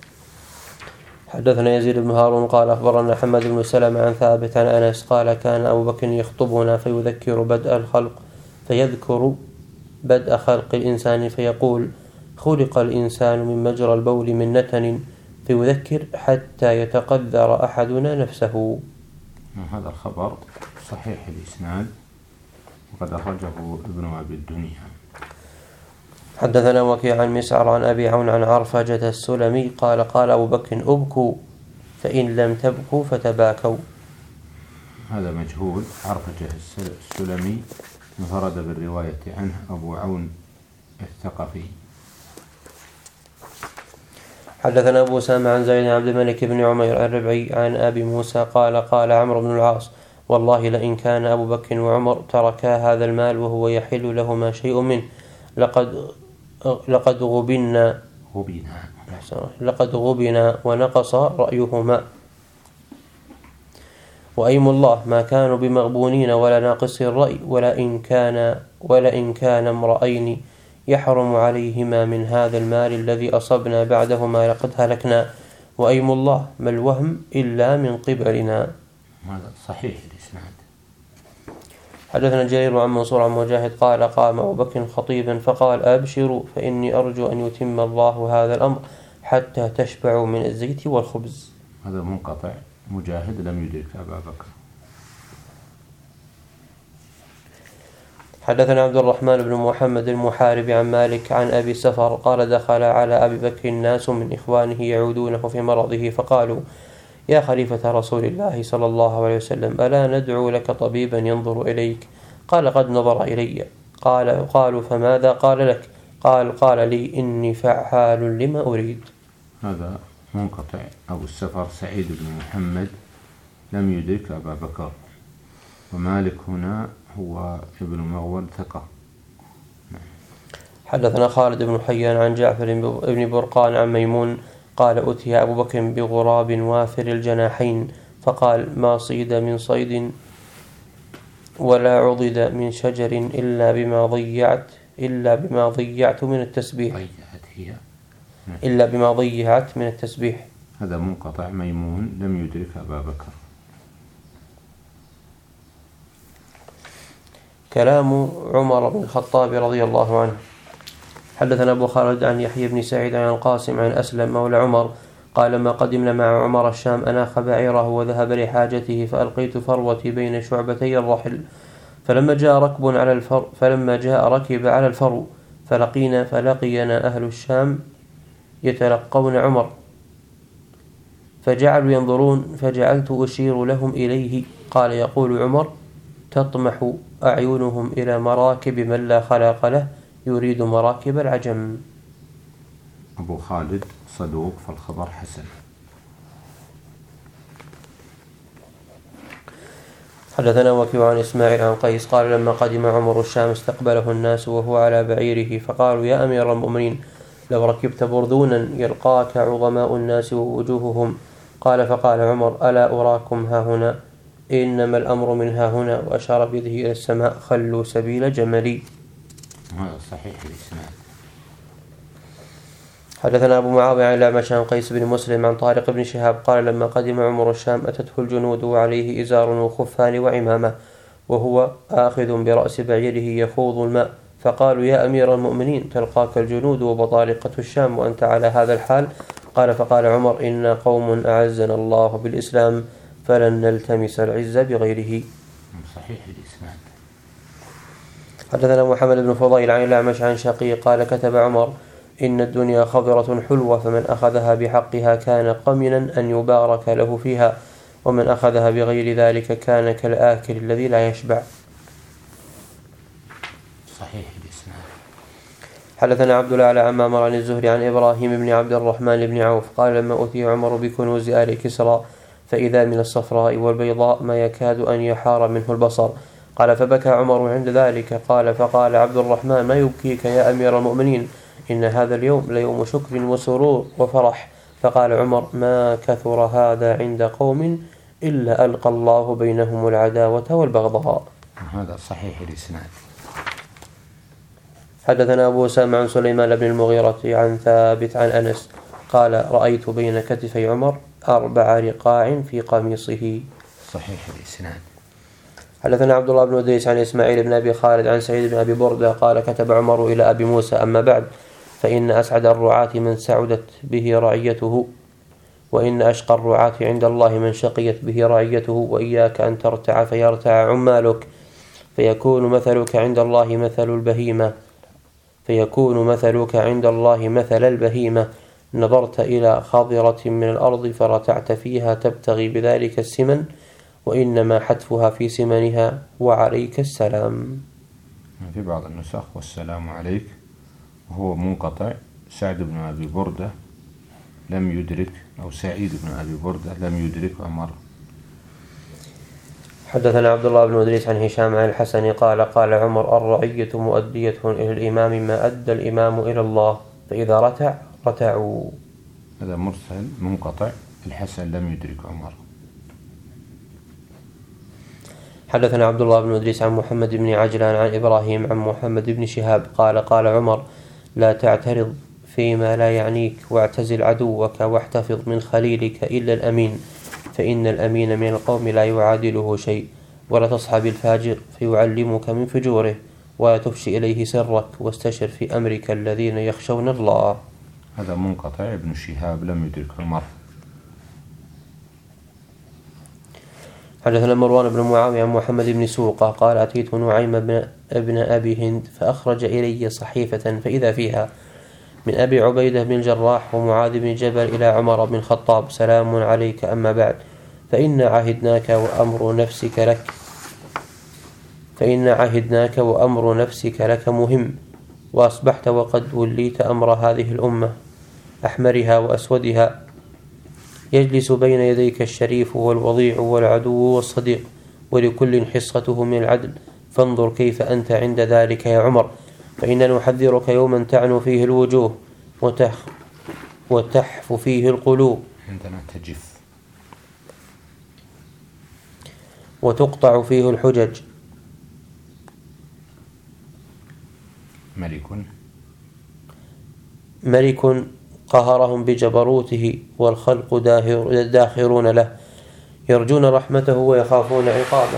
Speaker 2: حدثنا يزيد بن هارون قال أخبرنا حمد بن سلمة عن ثابت عن أنس قال كان أبو بكر يخطبنا فيذكر بدء خلق الإنسان فيقول خلق الإنسان من مجرى البول من نتن، فيذكر حتى يتقذر أحدنا نفسه.
Speaker 1: هذا الخبر صحيح الإسناد وقد أخرجه ابن أبي الدنيا.
Speaker 2: حدثنا وكيع عن مسعر عن أبي عون عن عرفجة السلمي قال قال أبو بكر أبكوا فإن لم تبكوا فتباكوا.
Speaker 1: هذا مجهول. عرفجة السلمي انفرد بالرواية عنه أبو عون الثقفي.
Speaker 2: حدثنا أبو أسامة عن زيد عبد الملك بن عمير الربعي عن أبي موسى قال قال عمرو بن العاص والله لئن كان أبو بكر وعمر تركا هذا المال وهو يحل لهما شيء منه لقد غبنا ونقص رأيهما. وأيم الله ما كانوا بمغبونين ولا ناقص الرأي ولئن كان امرأين يحرم عليهما من هذا المال الذي أصبنا بعدهما لقد هلكنا. وأيم الله ما الوهم إلا من قبلنا.
Speaker 1: هذا صحيح الإسناد.
Speaker 2: حدثنا جرير عن منصور عن مجاهد قال قام أبو بكر خطيبا فقال أبشروا فإني أرجو أن يتم الله هذا الأمر حتى تشبعوا من الزيت والخبز.
Speaker 1: هذا منقطع، مجاهد لم يدرك أبا بكر.
Speaker 2: حدثنا عبد الرحمن بن محمد المحارب عن مالك عن أبي سفر قال دخل على أبي بكر الناس من إخوانه يعودونه في مرضه فقالوا يا خليفة رسول الله صلى الله عليه وسلم ألا ندعو لك طبيبا ينظر إليك؟ قال قد نظر إلي. قالوا فماذا قال لك؟ قال لي إني فعال لما أريد.
Speaker 1: هذا منقطع. أبو السفر سعيد بن محمد لم يدرك أبا بكر. ومالك هنا هو ابن مغول ثقة.
Speaker 2: حدثنا خالد بن حيان عن جعفر بن برقان عن ميمون قال أتي أبو بكر بغراب وافر الجناحين فقال ما صيد من صيد ولا عضد من شجر إلا بما ضيعت من التسبيح.
Speaker 1: هذا منقطع. ميمون لم يدرك أبا بكر.
Speaker 2: كلام عمر بن الخطاب رضي الله عنه. حدثنا أبو خالد عن يحيى بن سعيد عن القاسم عن أسلم مولى عمر قال لما قدمنا مع عمر الشام أناخ بعيره وذهب لحاجته فألقيت فروتي بين شعبتي الرحل فلما جاء ركب على الفرو فلقينا أهل الشام يتلقون عمر فجعلوا ينظرون فجعلت أشير لهم إليه. قال يقول عمر تطمح أعينهم إلى مراكب من لا خلاق له يريد مراكب العجم.
Speaker 1: أبو خالد صدوق فالخبر حسن.
Speaker 2: حدثنا وكيع عن إسماعيل عن قيس قال لما قدم عمر الشام استقبله الناس وهو على بعيره فقالوا يا أمير المؤمنين لو ركبت بردونا يلقاك عظماء الناس ووجوههم. فقال عمر ألا أراكم ها هنا إنما الأمر من ها هنا وأشار بيده إلى السماء خلوا سبيل جملي.
Speaker 1: هذا صحيح الإسناد.
Speaker 2: حدثنا أبو معاوية عن الأعمش عن قيس بن مسلم عن طارق بن شهاب قال لما قدم عمر الشام أتته الجنود وعليه إزار وخفان وعمامة وهو آخذ برأس بعيره يخوض الماء فقالوا يا أمير المؤمنين تلقاك الجنود وبطالقة الشام وأنت على هذا الحال. فقال عمر إنا قوم أعزنا الله بالإسلام فلن نلتمس العز بغيره.
Speaker 1: صحيح الإسناد.
Speaker 2: حدثنا محمد بن فضيل عن الأعمش عن شقيق قال كتب عمر إن الدنيا خضرة حلوة فمن أخذها بحقها كان قمنا أن يبارك له فيها ومن أخذها بغير ذلك كان كالآكل الذي لا يشبع.
Speaker 1: صحيح الإسناد.
Speaker 2: حدثنا عبد الله عن معمر عن الزهري عن إبراهيم بن عبد الرحمن بن عوف قال لما أتي عمر بكنوز آل كسرى فإذا من الصفراء والبيضاء ما يكاد أن يحار منه البصر. فبكى عمر عند ذلك. فقال عبد الرحمن ما يبكيك يا أمير المؤمنين إن هذا اليوم ليوم شكر وسرور وفرح. فقال عمر ما كثر هذا عند قوم إلا ألقى الله بينهم العداوة والبغضاء.
Speaker 1: هذا صحيح الإسناد.
Speaker 2: حدثنا أبو أسامة عن سليمان بن المغيرة عن ثابت عن أنس قال رأيت بين كتفي عمر 4 رقاع في قميصه.
Speaker 1: صحيح الإسناد.
Speaker 2: حدثنا عبد الله بن وديس عن إسماعيل بن أبي خالد عن سعيد بن أبي بردة قال كتب عمر إلى أبي موسى أما بعد فإن أسعد الرعاة من سعدت به رعيته وإن أشقى الرعاة عند الله من شقيت به رعيته وإياك أن ترتع فيرتع عمالك فيكون مثلك عند الله مثل البهيمة نظرت إلى خاضرة من الأرض فرتعت فيها تبتغي بذلك السمن وإنما حتفها في سمنها وعليك السلام.
Speaker 1: في بعض النسخ والسلام عليك، وهو منقطع. سعد بن أبي بردة لم يدرك، أو سعيد بن أبي بردة لم يدرك عمر.
Speaker 2: حدثنا عبد الله بن إدريس عن هشام عن الحسن قال قال عمر: الرعية مؤدية إلى الإمام ما أدى الإمام إلى الله، فإذا رتع رتعوا.
Speaker 1: هذا مرسل منقطع، الحسن لم يدرك عمر.
Speaker 2: حدثنا عبد الله بن إدريس عن محمد بن عجلان عن إبراهيم عن محمد بن شهاب قال قال عمر: لا تعترض فيما لا يعنيك، واعتزل عدوك واحتفظ من خليلك إلا الأمين، فإن الأمين من القوم لا يعادله شيء، ولا تصحب الفاجر فيعلمك من فجوره، ولا تفشي إليه سرك، واستشر في أمرك الذين يخشون الله.
Speaker 1: هذا منقطع، ابن شهاب لم يدرك عمر.
Speaker 2: حدثنا مروان بن معاوية عن محمد بن سوقة قال أتيت نعيم ابن أبي هند فأخرج إلي صحيفة فإذا فيها: من أبي عبيدة بن الجراح ومعاذ بن جبل إلى عمر بن الخطاب: سلام عليك، أما بعد، فإن عهدناك وأمر نفسك لك مهم، وأصبحت وقد وليت أمر هذه الأمة أحمرها وأسودها، يجلس بين يديك الشريف والوضيع والعدو والصديق، ولكل حصته من العدل، فانظر كيف أنت عند ذلك يا عمر، فإننا نحذرك يوما تعنو فيه الوجوه وتحف فيه القلوب،
Speaker 1: عندنا تجف،
Speaker 2: وتقطع فيه الحجج. ملك قهرهم بجبروته، والخلق داخرون له، يرجون رحمته ويخافون عقابه،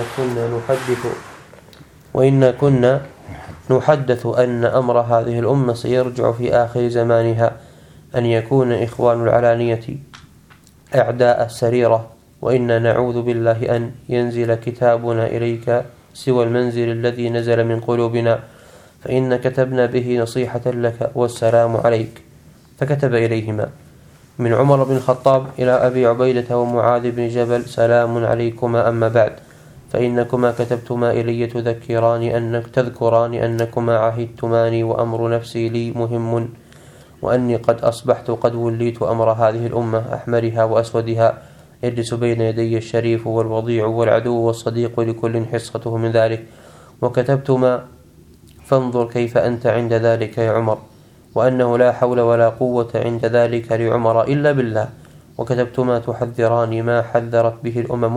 Speaker 2: وإنا كنا نحدث أن أمر هذه الأمة سيرجع في آخر زمانها أن يكون إخوان العلانية أعداء السريرة، وإنا نعوذ بالله أن ينزل كتابنا إليك سوى المنزل الذي نزل من قلوبنا، فإن كتبنا به نصيحة لك والسلام عليك. فكتب إليهما: من عمر بن الخطاب إلى أبي عبيدة ومعاذ بن جبل: سلام عليكما، أما بعد، فإنكما كتبتما إلي تذكران أنكما عهدتماني وأمر نفسي لي مهم، وأني قد أصبحت قد وليت أمر هذه الأمة أحمرها وأسودها، يجلس بين يدي الشريف والوضيع والعدو والصديق، لكل حصته من ذلك، وكتبتما، فانظر كيف أنت عند ذلك يا عمر، وأنه لا حول ولا قوة عند ذلك لعمر إلا بالله، وكتبتما تحذران ما حذرت به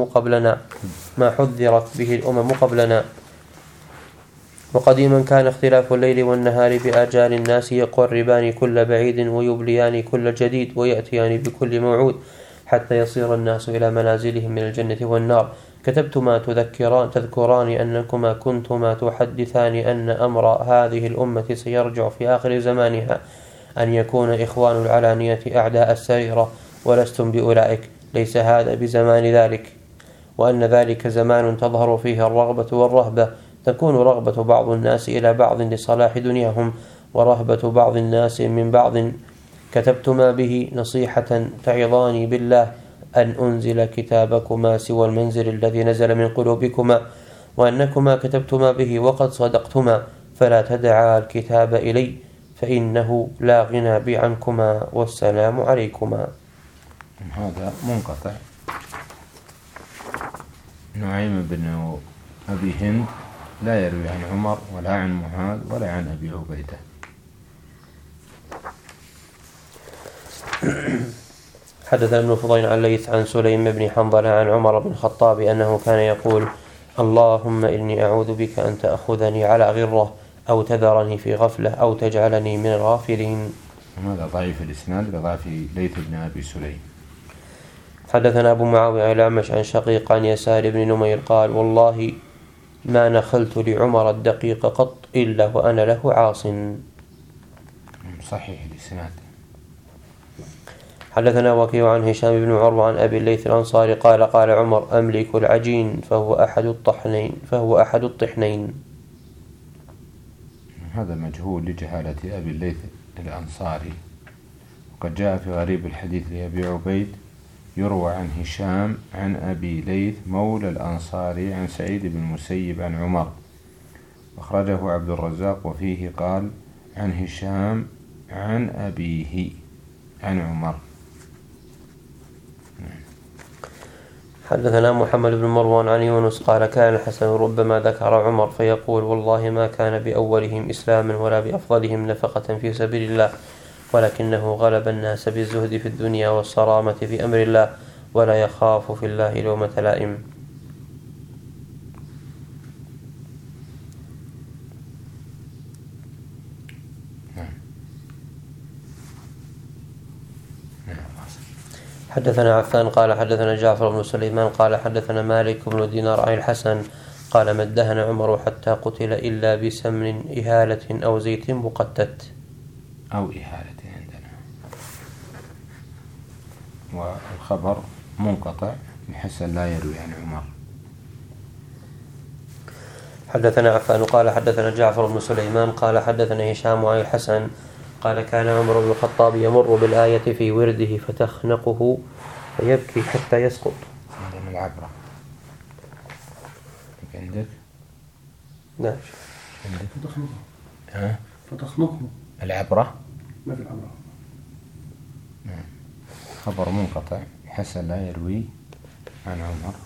Speaker 2: الأمم قبلنا، وقديما كان اختلاف الليل والنهار بآجال الناس يقربان كل بعيد ويبليان كل جديد ويأتيان بكل موعود، حتى يصير الناس إلى منازلهم من الجنة والنار. كتبتما تذكران أنكما كنتما تحدثان أن أمر هذه الأمة سيرجع في آخر زمانها أن يكون إخوان العلانية أعداء السريرة، ولستم بأولئك، ليس هذا بزمان ذلك، وأن ذلك زمان تظهر فيه الرغبة والرهبة، تكون رغبة بعض الناس إلى بعض لصلاح دنياهم، ورهبة بعض الناس من بعض. كتبتما به نصيحة تعظاني بالله أن أنزل كتابكما سوى المنزل الذي نزل من قلوبكما، وأنكما كتبتما به وقد صدقتما، فلا تدعا الكتاب إلي، فإنه لا غنى بي عنكما، والسلام عليكما.
Speaker 1: هذا منقطع. نعيم بن أبي هند لا يروي عن عمر ولا عن معاذ ولا عن أبي عبيدة.
Speaker 2: حدثنا ابن فضيل عن ليث عن سليم بن حنظلة عن عمر بن الخطاب أنه كان يقول: اللهم إني أعوذ بك أن تأخذني على غرة، أو تذرني في غفلة، أو تجعلني من الغافلين.
Speaker 1: هذا ضعيف الإسناد لضعف ليث بن أبي سليم.
Speaker 2: حدثنا أبو معاوية الأعمش عن شقيق عن يسار بن نمير قال: والله ما نخلت لعمر الدقيق قط إلا وأنا له عاص.
Speaker 1: صحيح الإسناد.
Speaker 2: حدثنا وكيع عن هشام بن عروة عن أبي الليث الأنصاري قال: قال عمر: أملك العجين فهو أحد الطحنين.
Speaker 1: هذا مجهول لجهالة أبي الليث الأنصاري، وقد جاء في غريب الحديث لأبي عبيد يروى عن هشام عن أبي ليث مولى الأنصاري عن سعيد بن المسيب عن عمر، أخرجه عبد الرزاق وفيه قال عن هشام عن أبيه عن عمر.
Speaker 2: حدثنا محمد بن مروان عن يونس قال كان الحسن ربما ذكر عمر فيقول والله ما كان بأولهم إسلاما ولا بأفضلهم نفقة في سبيل الله ولكنه غلب الناس بالزهد في الدنيا والصرامة في أمر الله ولا يخاف في الله لومة لائم. حدثنا عفان قال حدثنا جعفر بن سليمان قال حدثنا مالك بن دينار عن الحسن قال ما ادهن عمر حتى قتل إلا بسمن إهالة أو زيت مقتت
Speaker 1: أو إهالة عندنا، والخبر منقطع بحسن لا يروي عن عمر.
Speaker 2: حدثنا عفان قال حدثنا جعفر بن سليمان قال حدثنا هشام عن الحسن قال كان عمر بن الخطاب يمر بالآية في ورده فتخنقه فيبكي حتى يسقط.
Speaker 1: عندنا العبرة عندك؟
Speaker 2: نعم
Speaker 1: عندك
Speaker 3: فتخنقه
Speaker 1: العبرة
Speaker 3: ما في العبرة.
Speaker 1: خبر منقطع حسن لا يروي عن عمر.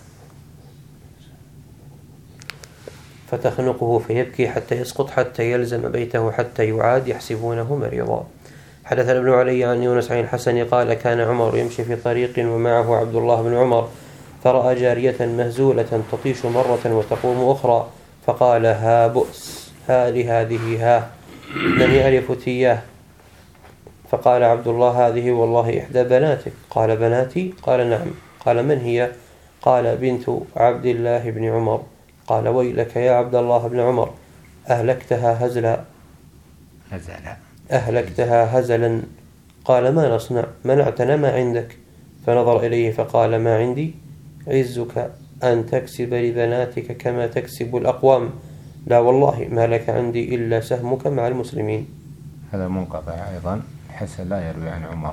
Speaker 2: فتخنقه فيبكي حتى يسقط حتى يلزم بيته حتى يعاد يحسبونه مريضا. حدثنا ابن علي عن يونس عن الحسن قال كان عمر يمشي في طريق ومعه عبد الله بن عمر فرأى جارية مهزولة تطيش مرة وتقوم أخرى فقال ها بؤس هذه ها لم يعرف تياه. فقال عبد الله هذه والله إحدى بناتك. قال بناتي؟ قال نعم. قال من هي؟ قال بنت عبد الله بن عمر. قال ويلك يا عبد الله بن عمر أهلكتها هزلا. قال ما نصنع؟ منعتنا ما عندك. فنظر إليه فقال ما عندي عزك أن تكسب لبناتك كما تكسب الأقوام لا والله ما لك عندي إلا سهمك مع المسلمين.
Speaker 1: هذا منقطع أيضا حسن لا يروي عن عمر.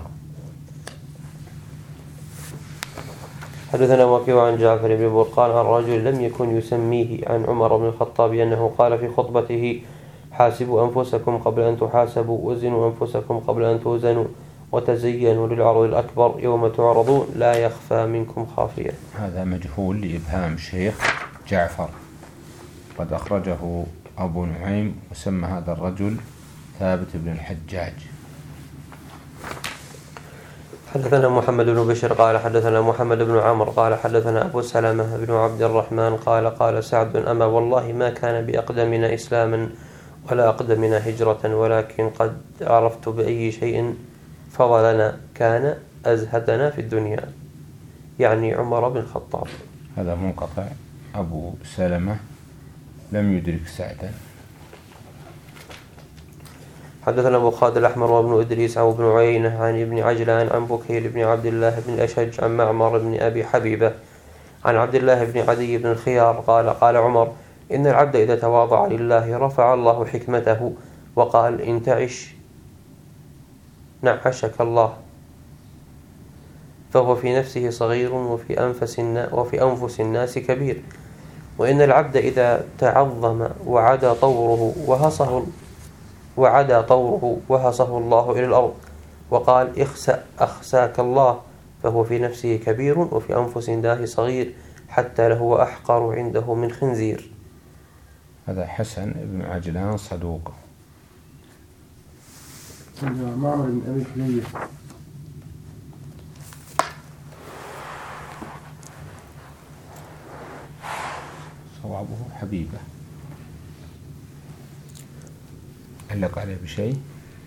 Speaker 2: حدثنا وكيع عن جعفر بن برقان عن رجل لم يكن يسميه عن عمر بن الخطاب أنه قال في خطبته حاسبوا أنفسكم قبل أن تحاسبوا وزنوا أنفسكم قبل أن توزنوا وتزينوا للعرض الأكبر يوم تعرضون لا يخفى منكم خافية.
Speaker 1: هذا مجهول لإبهام الشيخ جعفر، قد أخرجه أبو نعيم وسمى هذا الرجل ثابت بن الحجاج.
Speaker 2: حدثنا محمد بن بشر قال حدثنا محمد بن عمرو قال حدثنا أبو سلمة بن عبد الرحمن قال سعد أما والله ما كان بأقدمنا إسلاما ولا أقدمنا هجرة ولكن قد عرفت بأي شيء فضلنا كان أزهدنا في الدنيا، يعني عمر بن الخطاب.
Speaker 1: هذا منقطع. أبو سلمة لم يدرك سعدا.
Speaker 2: حدثنا أبو خالد الأحمر وابن إدريس عن ابن عيينة عن ابن عجلان عن بكير بن عبد الله بن الأشج عن معمر بن أبي حبيبة عن عبد الله بن عدي بن الخيار قال عمر إن العبد إذا تواضع لله رفع الله حكمته وقال إن تعش نعشك الله، فهو في نفسه صغير وفي أنفس الناس كبير. وإن العبد إذا تعظم وعدا طوره وهصه الله إلى الأرض وقال أخساك الله، فهو في نفسه كبير وفي أنفس الناس صغير حتى له أحقر عنده من خنزير.
Speaker 1: هذا حسن بن عجلان صدوق.
Speaker 3: معمر بن أبي حنية
Speaker 1: صوابه حبيبة. علق عليه بشيء؟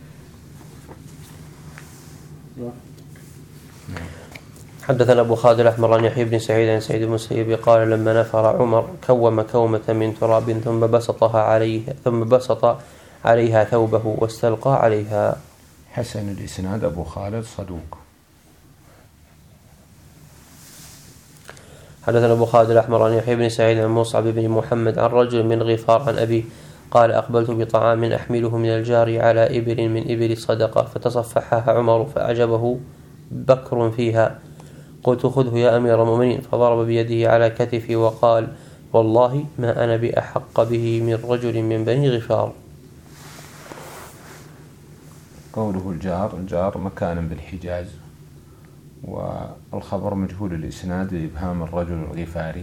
Speaker 2: حدثنا أبو خالد الأحمر عن يحيى بن سعيد عن سعيد بن المسيب قال لما نفر عمر كوم كومة من تراب ثم بسط عليها ثوبه واستلقى عليها.
Speaker 1: حسن الإسناد أبو خالد صدوق.
Speaker 2: حدثنا أبو خالد الأحمر عن يحيى بن سعيد عن مصعب بن محمد عن رجل من غفار عن أبيه قال أقبلت بطعام أحمله من الجار على إبل من إبل الصدقة فتصفحها عمر فأعجبه بكر فيها، قلت خذه يا أمير المؤمنين، فضرب بيده على كتفي وقال والله ما أنا بأحق به من رجل من بني غفار.
Speaker 1: قوله الجار مكانا بالحجاز، والخبر مجهول الإسناد لإبهام الرجل الغفاري.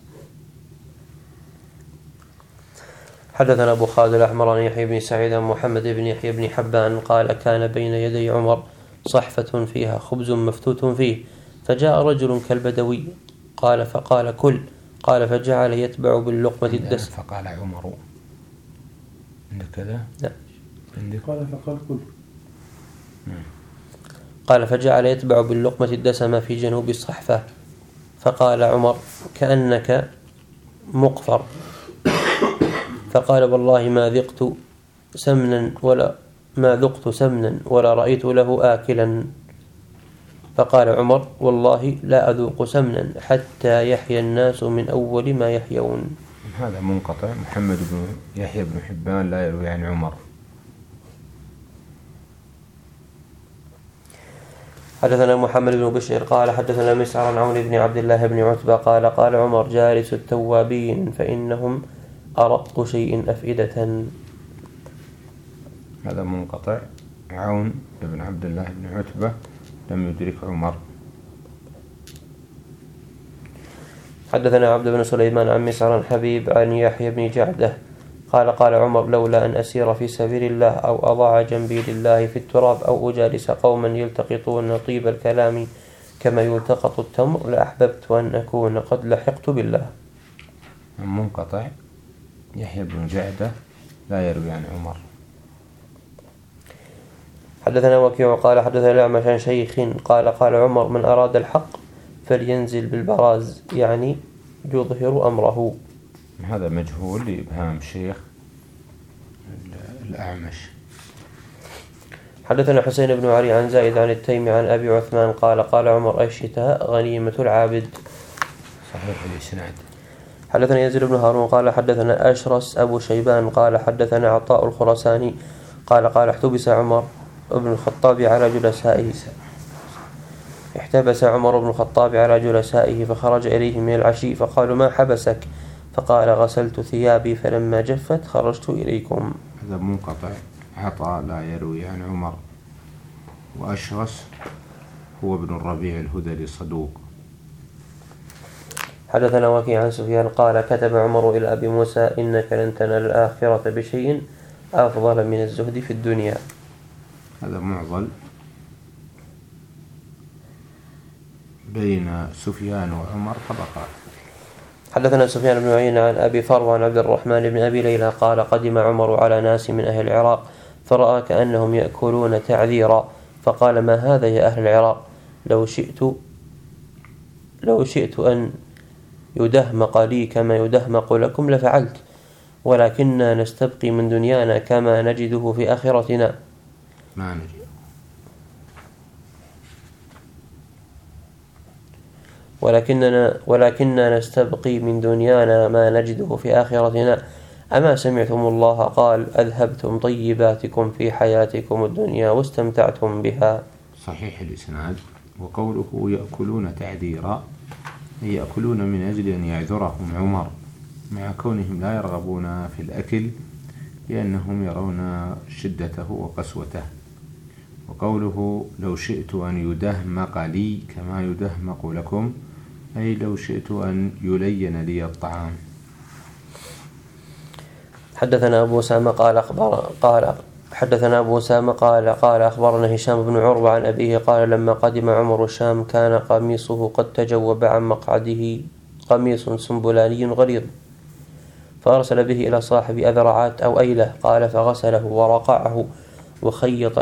Speaker 2: حدثنا أبو خالد الأحمر عن يحيى بن سعيد عن محمد بن يحيى بن حبان قال كان بين يدي عمر صحفة فيها خبز مفتوت فيه، فجاء رجل كالبدوي قال فقال كل، قال فجعل يتبع باللقمة الدسم.
Speaker 1: فقال عمر عندك كذا؟
Speaker 2: لا
Speaker 1: عندك
Speaker 3: قال فقال كل.
Speaker 2: قال فجعل يتبع باللقمة الدسم في جنوب الصحفة، فقال عمر كأنك مقفر، فقال والله ما ذقت سمنا ولا رأيت له آكلا. فقال عمر والله لا أذوق سمنا حتى يحيى الناس من أول ما يحيون.
Speaker 1: هذا منقطع. محمد بن يحيى بن حبان لا يروي عن عمر.
Speaker 2: حدثنا محمد بن بشير قال حدثنا مسعر عن عون بن عبد الله بن عتبة قال قال عمر جالس التوابين فإنهم أرق شيء أفئدة.
Speaker 1: هذا منقطع. عون بن عبد الله بن عتبة لم يدرك عمر.
Speaker 2: حدثنا عبد بن سليمان عن مسعر عن حبيب عن يحيى بن جعده قال قال عمر لولا أن أسير في سبيل الله أو أضع جنبي لله في التراب أو أجالس قوما يلتقطون طيب الكلام كما يلتقط التمر لأحببت أن أكون قد لحقت بالله.
Speaker 1: منقطع. يحيى بن جعده لا يروي عن عمر.
Speaker 2: حدثنا وكيع قال حدثنا الأعمش عن شيخ قال قال عمر من أراد الحق فلينزل بالبراز، يعني يظهر أمره.
Speaker 1: هذا مجهول لإبهام شيخ الأعمش.
Speaker 2: حدثنا حسين بن علي عن زائد عن التيمي عن أبي عثمان قال قال عمر الشتاء غنيمة العابد.
Speaker 1: صحيح الإسناد.
Speaker 2: حدثنا يزيد بن هارون قال حدثنا أشرس أبو شيبان قال حدثنا عطاء الخراساني قال قال احتبس عمر بن الخطاب على جلسائه احتبس عمر بن الخطاب على جلسائه فخرج إليه من العشي فقالوا ما حبسك؟ فقال غسلت ثيابي فلما جفت خرجت إليكم.
Speaker 1: هذا منقطع. عطاء لا يروي عن عمر. وأشرس هو ابن الربيع الهذلي صدوق.
Speaker 2: حدثنا وكيع عن سفيان قال كتب عمر إلى أبي موسى إنك لن تنال الآخرة بشيء أفضل من الزهد في الدنيا.
Speaker 1: هذا معضل بين سفيان وعمر طبقات.
Speaker 2: حدثنا سفيان بن عيينة عن أبي فروة عن عبد الرحمن بن أبي ليلى قال قدم عمر على ناس من أهل العراق فرأى كأنهم يأكلون تعذيرا فقال ما هذا يا أهل العراق؟ لو شئت أن يدهمق لي كما يدهمق لكم لفعلت، ولكننا نستبقي من دنيانا كما نجده في آخرتنا.
Speaker 1: ما نجد.
Speaker 2: ولكننا نستبقي من دنيانا ما نجده في آخرتنا. أما سمعتم الله قال أذهبتم طيباتكم في حياتكم الدنيا واستمتعتم بها.
Speaker 1: صحيح الإسناد. وقوله يأكلون تعذيرا أي يأكلون من أجل أن يعذرهم عمر مع كونهم لا يرغبون في الأكل لأنهم يرون شدته وقسوته. وقوله لو شئت أن يدهمق لي كما يدهمق لكم أي لو شئت أن يلين لي الطعام.
Speaker 2: حدثنا أبو أسامة قال أخبرنا هشام بن عروة عن أبيه قال لما قدم عمر الشام كان قميصه قد تجوب عن مقعده قميص سنبلاني غليظ فأرسل به إلى صاحب أذرعات أو أيلة قال فغسله ورقعه وخيط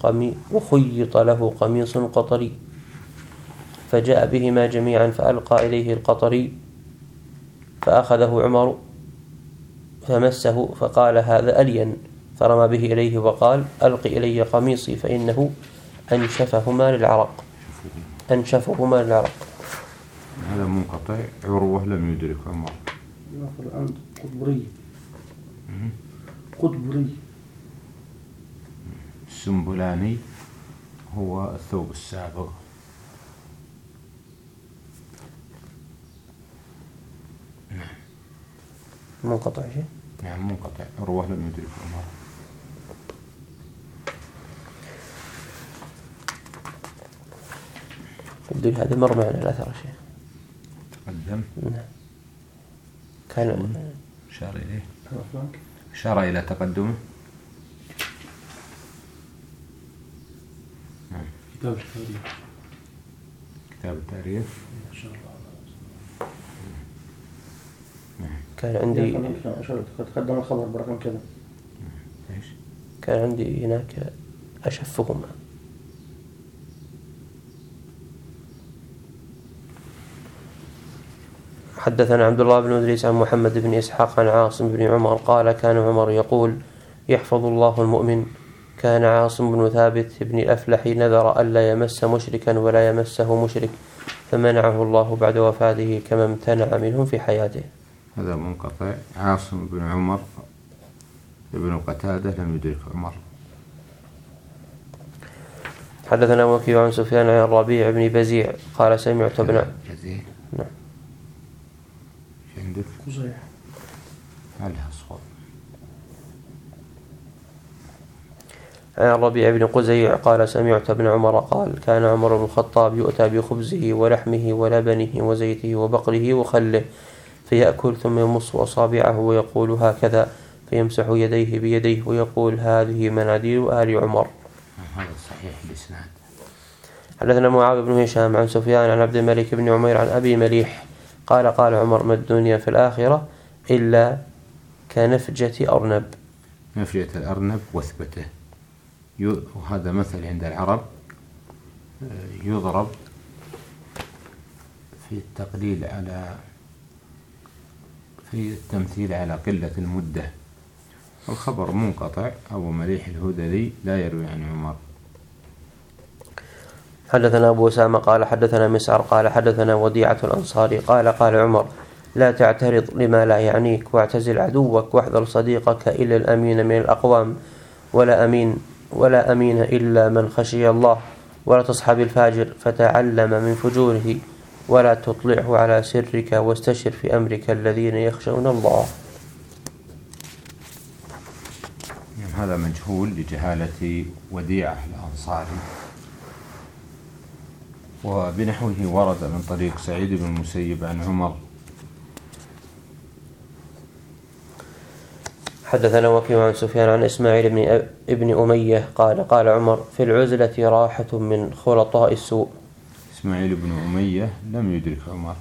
Speaker 2: له قميص قطري فجاء بهما جميعا فألقى إليه القطري فأخذه عمر فمسه فقال هذا ألين فرمى به إليه وقال ألق إلي قميصي فإنه أنشفهما للعرق.
Speaker 1: هذا منقطع. عروة لم يدرك عمر.
Speaker 3: قطبري.
Speaker 1: السنبلاني هو الثوب السابق.
Speaker 2: منقطع شيء؟
Speaker 1: نعم منقطع، عروة لم يدرك عمر.
Speaker 2: يبدو هذا مر معنا الأثر شيء.
Speaker 1: تقدم.
Speaker 2: نعم. كان
Speaker 1: أشار إليه. أشار إلى تقدمه. نعم. كتاب التاريخ.
Speaker 2: كان عندي
Speaker 3: تقدم الخبر برقم كذا.
Speaker 2: كان عندي هناك أشفهما. حدثنا عبد الله بن إدريس عن محمد بن إسحاق عن عاصم بن عمر قال كان عمر يقول يحفظ الله المؤمن. كان عاصم بن ثابت بن الأفلح نذر ألا يمس مشركا ولا يمسه مشرك فمنعه الله بعد وفاته كما امتنع منهم في حياته.
Speaker 1: هذا منقطع. عاصم بن عمر ابن قتادة لم يدرك عمر.
Speaker 2: حدثنا وكيع عن سفيان عن الربيع بن بزيع قال سمعت ابن
Speaker 1: بزيع.
Speaker 2: نعم.
Speaker 1: عندك
Speaker 3: قزيع.
Speaker 1: عليها صوت.
Speaker 2: عن الربيع بن قزيع قال سمعت ابن عمر قال كان عمر بن الخطاب يؤتى بخبزه ولحمه ولبنه وزيته وبقله وخله فيأكل ثم يمص أصابعه ويقول هكذا فيمسح يديه بيديه ويقول هذه مناديل آل عمر.
Speaker 1: هذا صحيح الإسناد.
Speaker 2: حدثنا معاذ بن هشام عن سفيان عن عبد الملك بن عمير عن أبي مليح قال قال عمر ما الدنيا في الآخرة إلا كنفجة أرنب.
Speaker 1: نفجة الأرنب وثبته. وهذا مثل عند العرب يضرب في التقليل على في التمثيل على قلة المدة. الخبر منقطع. أبو مليح الهذلي لا يروي عن عمر.
Speaker 2: حدثنا أبو أسامة قال حدثنا مسعر قال حدثنا وديعة الأنصاري قال قال عمر لا تعترض لما لا يعنيك واعتزل عدوك واحذر صديقك إلا الأمين من الأقوام ولا أمين إلا من خشي الله ولا تصحب الفاجر فتعلم من فجوره ولا تطلعه على سرك واستشر في أمرك الذين يخشون الله.
Speaker 1: هذا مجهول لجهالة وديعة الأنصاري. وبنحوه ورد من طريق سعيد بن المسيب عن عمر.
Speaker 2: حدثنا وكيع عن سفيان عن إسماعيل ابن أمية قال قال عمر في العزلة راحة من خلطاء السوء.
Speaker 1: إسماعيل بن أمية لم يدرك عمر.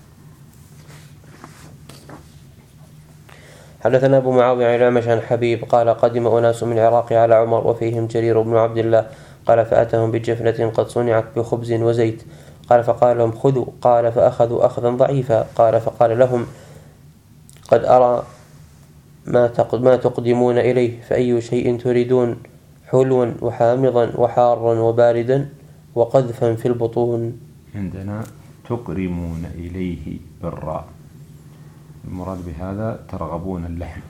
Speaker 2: حدثنا أبو معاوية عن الأعمش عن حبيب قال قدم أناس من العراق على عمر وفيهم جرير بن عبد الله قال فأتهم بجفنة قد صنعت بخبز وزيت قال فقال لهم خذوا قال فأخذوا أخذا ضعيفا قال فقال لهم قد أرى ما تقدمون إليه فأي شيء تريدون حلوا وحامضا وحارا وباردا وقذفا في البطون.
Speaker 1: عندنا تقرمون إليه بالراء. المراد بهذا ترغبون اللحم.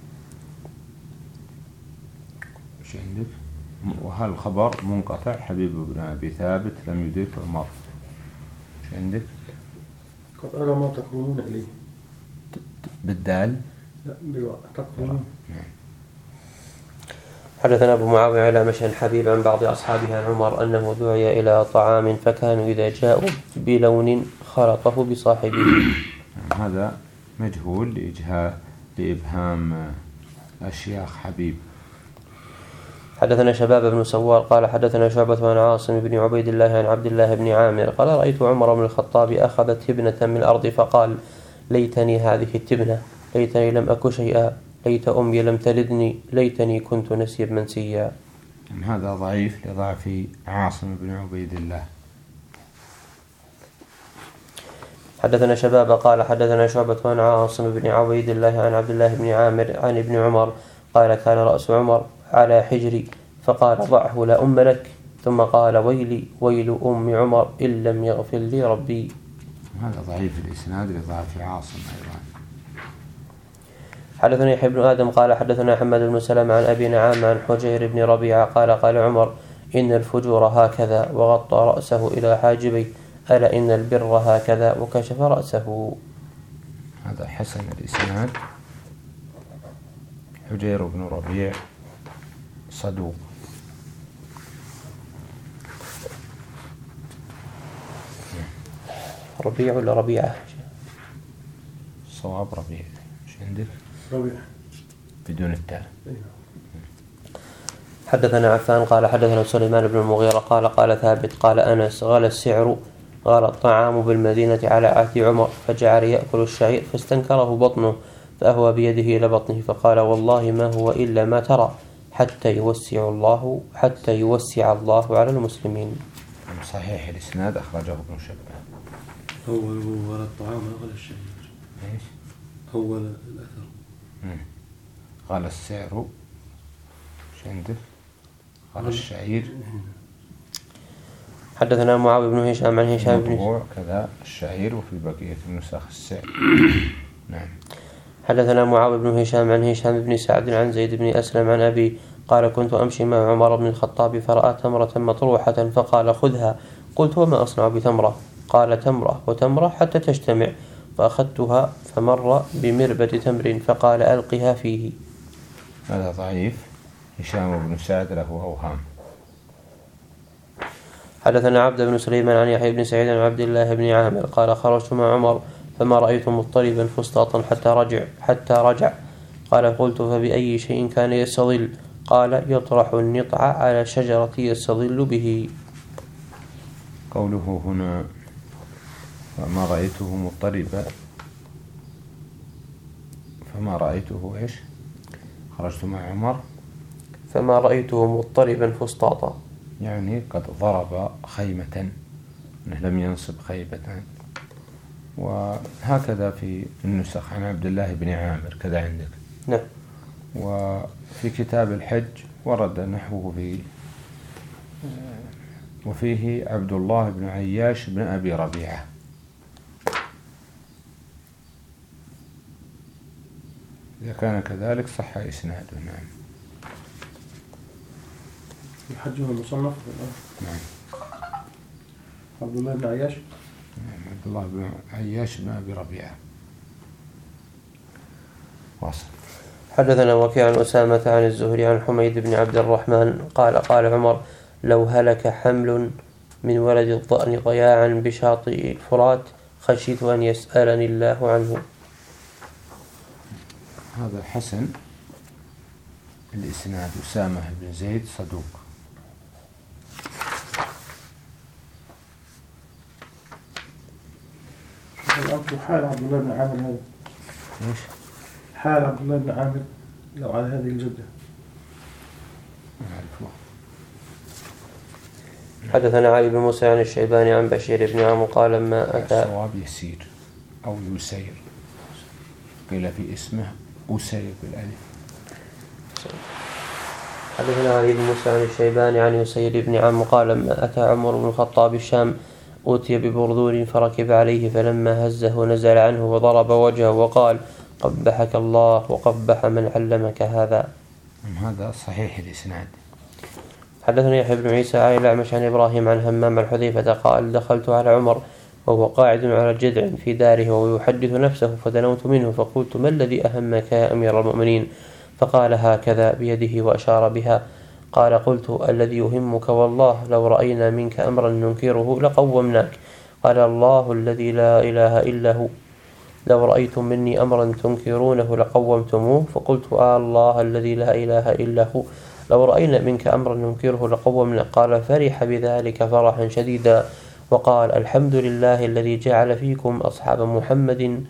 Speaker 1: ايش عندك؟ وهذا الخبر منقطع. حبيب بن أبي ثابت لم يدرك عمر. ايش عندك؟
Speaker 3: قد أرى ما تقرمون إليه
Speaker 1: بالدال.
Speaker 3: لا بالواء تقرمون.
Speaker 2: حدثنا أبو معاوية على مشهد حبيب عن بعض أصحابه عن عمر أنه دعي إلى طعام فكانوا إذا جاءوا بلون خلطه بصاحبه.
Speaker 1: هذا مجهول لإبهام أشياخ حبيب.
Speaker 2: حدثنا شباب بن سوار قال حدثنا شعبة عن عاصم بن عبيد الله عن عبد الله بن عامر قال رأيت عمر بن الخطاب أخذ تبنة من الأرض فقال ليتني هذه التبنة ليتني لم أك شيئا ليت أمي لم تلدني ليتني كنت نسيا منسيا.
Speaker 1: هذا ضعيف لضعف عاصم بن عبيد الله.
Speaker 2: حدثنا شباب قال حدثنا شعبة عن عاصم بن عبيد الله عن عبد الله بن عامر عن ابن عمر قال كان رأس عمر على حجري فقال ضعه لا أم لك ثم قال ويلي ويل أم عمر إن لم يغفر لي ربي.
Speaker 1: هذا ضعيف الإسناد لضعف عاصم أيضا.
Speaker 2: حدثنا يحيى بن آدم قال حدثنا حماد بن سلمة عن أبي نعام عن حجير بن ربيعة قال قال عمر إن الفجور هكذا وغطى رأسه إلى حاجبي ألا إن البر هكذا وكشف رأسه.
Speaker 1: هذا حسن الإسناد حجير بن ربيع صدوق.
Speaker 2: ربيع ولا ربيعة؟
Speaker 1: صواب ربيع. ايش عندك؟
Speaker 3: ربيع
Speaker 1: بدون التاء.
Speaker 2: حدثنا عفان قال حدثنا سليمان بن المغيرة قال ثابت قال أنس غلى السعر غلى الطعام بالمدينة على عهد عمر فجعل يأكل الشعير فاستنكره بطنه فأهوى بيده إلى بطنه فقال والله ما هو إلا ما ترى حتى يوسع الله على المسلمين.
Speaker 1: صحيح الإسناد أخرجه ابن شباب.
Speaker 4: أول الطعام أغلى الشعير.
Speaker 1: إيش؟
Speaker 4: أول الأثر.
Speaker 1: غلى السعر. إيش عندك؟ غلى الشعير.
Speaker 2: حدثنا معاوية بن هشام عن هشام بن
Speaker 1: كذا الشعير وفي بقية النسخ السعر. نعم.
Speaker 2: حدثنا معاوية بن هشام عن هشام بن سعد عن زيد بن أسلم عن أبي قال كنت أمشي مع عمر بن الخطاب فرأى تمرة مطروحة فقال خذها. قلت وما أصنع بتمرة؟ قال تمرة وتمرة حتى تجتمع فأخذتها فمر بمربد تمر فقال ألقها فيه.
Speaker 1: هذا ضعيف. هشام بن سعد له أوهام.
Speaker 2: حدثنا عبد بن سليمان عن يحيى بن سعيد عن عبد الله بن عامر قال خرجت مع عمر فما رأيت مضطربا فسطاطا حتى رجع. قال قلت فبأي شيء كان يستظل؟ قال يطرح النطع على شجرة يستظل به.
Speaker 1: قوله هنا فما رأيته مضطربا فما رأيته إيش؟ خرجت مع عمر
Speaker 2: فما رأيته مضطربا فسطاطا
Speaker 1: يعني قد ضرب خيمة لم ينصب خيبة. وهكذا في النسخ عن عبد الله بن عامر كذا عندك.
Speaker 2: نعم.
Speaker 1: وفي كتاب الحج ورد نحوه وفيه عبد الله بن عياش بن أبي ربيعة. إذا كان كذلك صح إسناده. نعم.
Speaker 3: الحج هو المصنف.
Speaker 1: نعم.
Speaker 3: عبد الله بن عياش.
Speaker 1: نعم. عبد الله بن عياش بن أبي ربيعة. واصل.
Speaker 2: حدثنا وكيع عن أسامة عن الزهري عن حميد بن عبد الرحمن قال عمر لو هلك حمل من ولد الضأن ضياعا بشاطئ الفرات خشيت أن يسألني الله عنه.
Speaker 1: هذا حسن الإسناد. أسامة بن زيد صدوق.
Speaker 3: حال عبد الله بن عامر هذا.
Speaker 1: إيش؟
Speaker 3: حال عبد الله بن عامر لو على هذه الجدة.
Speaker 2: حدثنا علي بن موسى عن الشيباني عن بشير بن عمرو قال ما أتى.
Speaker 1: الصواب يسير أو يسير. قيل في اسمه أسير بالألف.
Speaker 2: حدثنا علي بن موسى عن الشيباني عن يسير بن عمرو قال ما أتى عمر بن الخطاب الشام أوتي ببردور فركب عليه فلما هزه نزل عنه وضرب وجهه وقال قبحك الله وقبح من علمك هذا.
Speaker 1: هذا صحيح الإسناد.
Speaker 2: حدثنا يحيى بن عيسى عن الأعمش عن إبراهيم عن همام عن حذيفة قال دخلت على عمر وهو قاعد على جذع في داره وهو يحدث نفسه فدنوت منه فقلت ما الذي أهمك يا أمير المؤمنين؟ فقال هكذا بيده وأشار بها. قال قلت الذي يهمك والله لو رأينا منك أمرا ننكره لقومناك. قال الله الذي لا إله إلا هو لو رأيتم مني أمرا تنكرونه لقومتموه. فقلت الله الذي لا إله إلا هو لو رأينا منك أمرا ننكره لقومنا. قال فرح بذلك فرحا شديدا وقال الحمد لله الذي جعل فيكم أصحاب محمد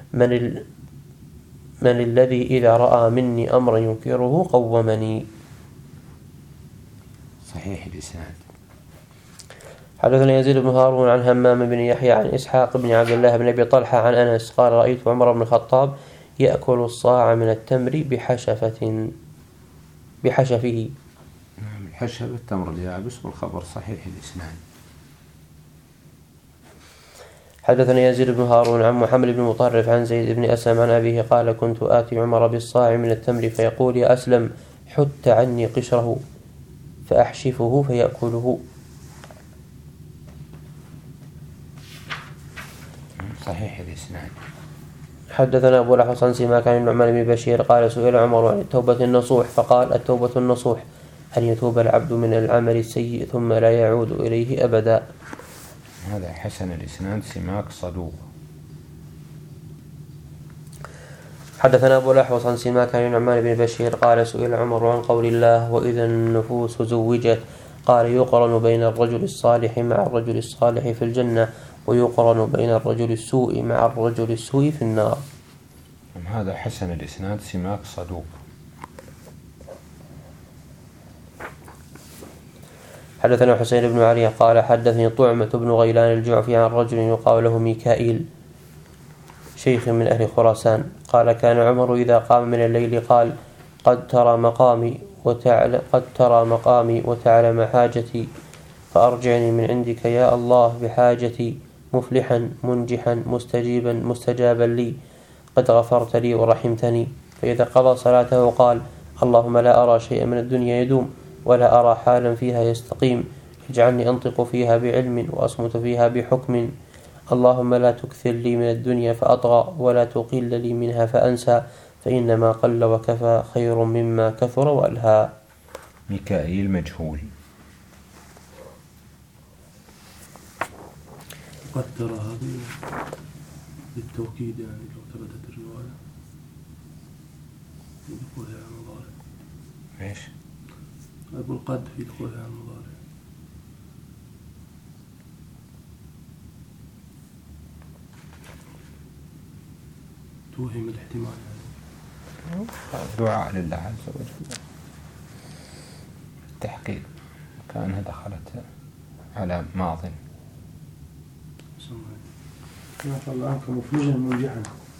Speaker 2: من الذي إذا رأى مني أمرا ينكره قومني.
Speaker 1: صحيح الإسناد.
Speaker 2: حدثنا يزيد بن هارون عن همام بن يحيى عن إسحاق بن عبد الله بن أبي طلحة عن أنس قال رأيت عمر بن الخطاب يأكل الصاع من التمر بحشفه.
Speaker 1: نعم. الحشفة التمر اليابس والخبر صحيح الإسناد.
Speaker 2: حدثنا يزيد بن هارون عن محمد بن مطرف عن زيد بن أسلم عن أبيه قال كنت آتي عمر بالصاع من التمر فيقول يا أسلم حت عني قشره فأحشفه فيأكله.
Speaker 1: صحيح الإسناد.
Speaker 2: حدثنا أبو الأحوص عن سماك عن النعمان بن بشير قال سئل عمر عن التوبة النصوح فقال التوبة النصوح أن يتوب العبد من العمل السيء ثم لا يعود إليه أبدا.
Speaker 1: هذا حسن الإسناد سماك صدوق.
Speaker 2: حدثنا أبو الأحوص عن سماك عن النعمان بن بشير قال سئل عمر عن قول الله وإذا النفوس زوجت قال يقرن بين الرجل الصالح مع الرجل الصالح في الجنة ويقرن بين الرجل السوء مع الرجل السوء في النار.
Speaker 1: هذا حسن الإسناد سماك صدوق.
Speaker 2: حدثنا حسين بن علي قال حدثني طعمة بن غيلان الجعفي عن رجل يقال له ميكائيل شيخ من أهل خراسان قال كان عمر إذا قام من الليل قال قد ترى مقامي وتعلم حاجتي فأرجعني من عندك يا الله بحاجتي مفلحا منجحا مستجابا لي قد غفرت لي ورحمتني. فإذا قضى صلاته قال اللهم لا أرى شيئا من الدنيا يدوم ولا أرى حالا فيها يستقيم اجعلني أنطق فيها بعلم وأصمت فيها بحكم اللهم لا تكثر لي من الدنيا فأطغى ولا تقل لي منها فأنسى فإنما قل وكفى خير مما كثر وألهى.
Speaker 1: ميكائيل مجهول.
Speaker 4: قد ترى هذه بالتوكيد يعني لو ثبتت الرواية في دخولها على المضارع.
Speaker 1: ايش؟
Speaker 4: أقول قد في دخولها على المضارع. توهم الاحتمال يعني.
Speaker 1: دعاء لله عز وجل. التحقيق كأنها دخلت على ماضٍ.
Speaker 3: ما شاء الله عنك مفلجا منجحا.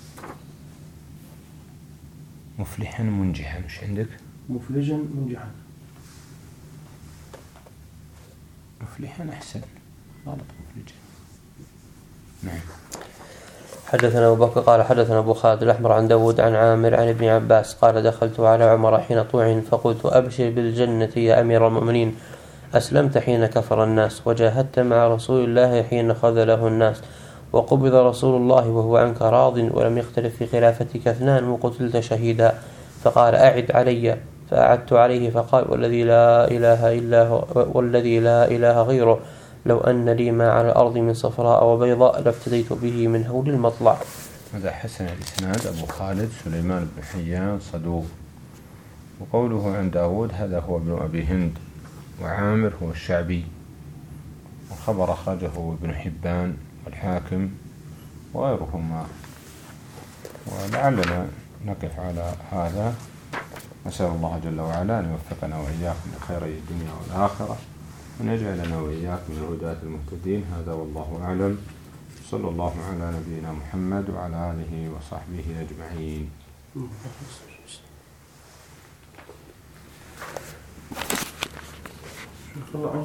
Speaker 1: مفلحا منجحا وش عندك؟
Speaker 3: مفلجا منجحا.
Speaker 1: مفلحا أحسن. غلط مفلجا. نعم.
Speaker 2: حدثنا أبو بكر قال حدثنا أبو خالد الأحمر عن داود عن عامر عن ابن عباس قال دخلت على عمر حين طوع فقلت أبشر بالجنة يا أمير المؤمنين أسلمت حين كفر الناس وجاهدت مع رسول الله حين خذله الناس وقبض رسول الله وهو عنك راض ولم يختلف في خلافتك اثنان وقتلت شهيدا. فقال أعد علي فأعدت عليه فقال والذي لا إله غيره لو أن لي ما على الأرض من صفراء وبيضاء لافتديت به من هول المطلع.
Speaker 1: هذا حسن الإسناد. أبو خالد سليمان بن حيان صدوق. وقوله عن داود هذا هو ابن أبي هند وعامر هو الشعبي. والخبر أخرجه ابن حبان والحاكم وغيرهما. ولعلنا نقف على هذا. نسأل الله جل وعلا أن يوفقنا وإياكم لخيري الدنيا والآخرة وأن يجعلنا وإياكم من الهداة المهتدين. هذا والله أعلم. صلى الله على نبينا محمد وعلى آله وصحبه أجمعين.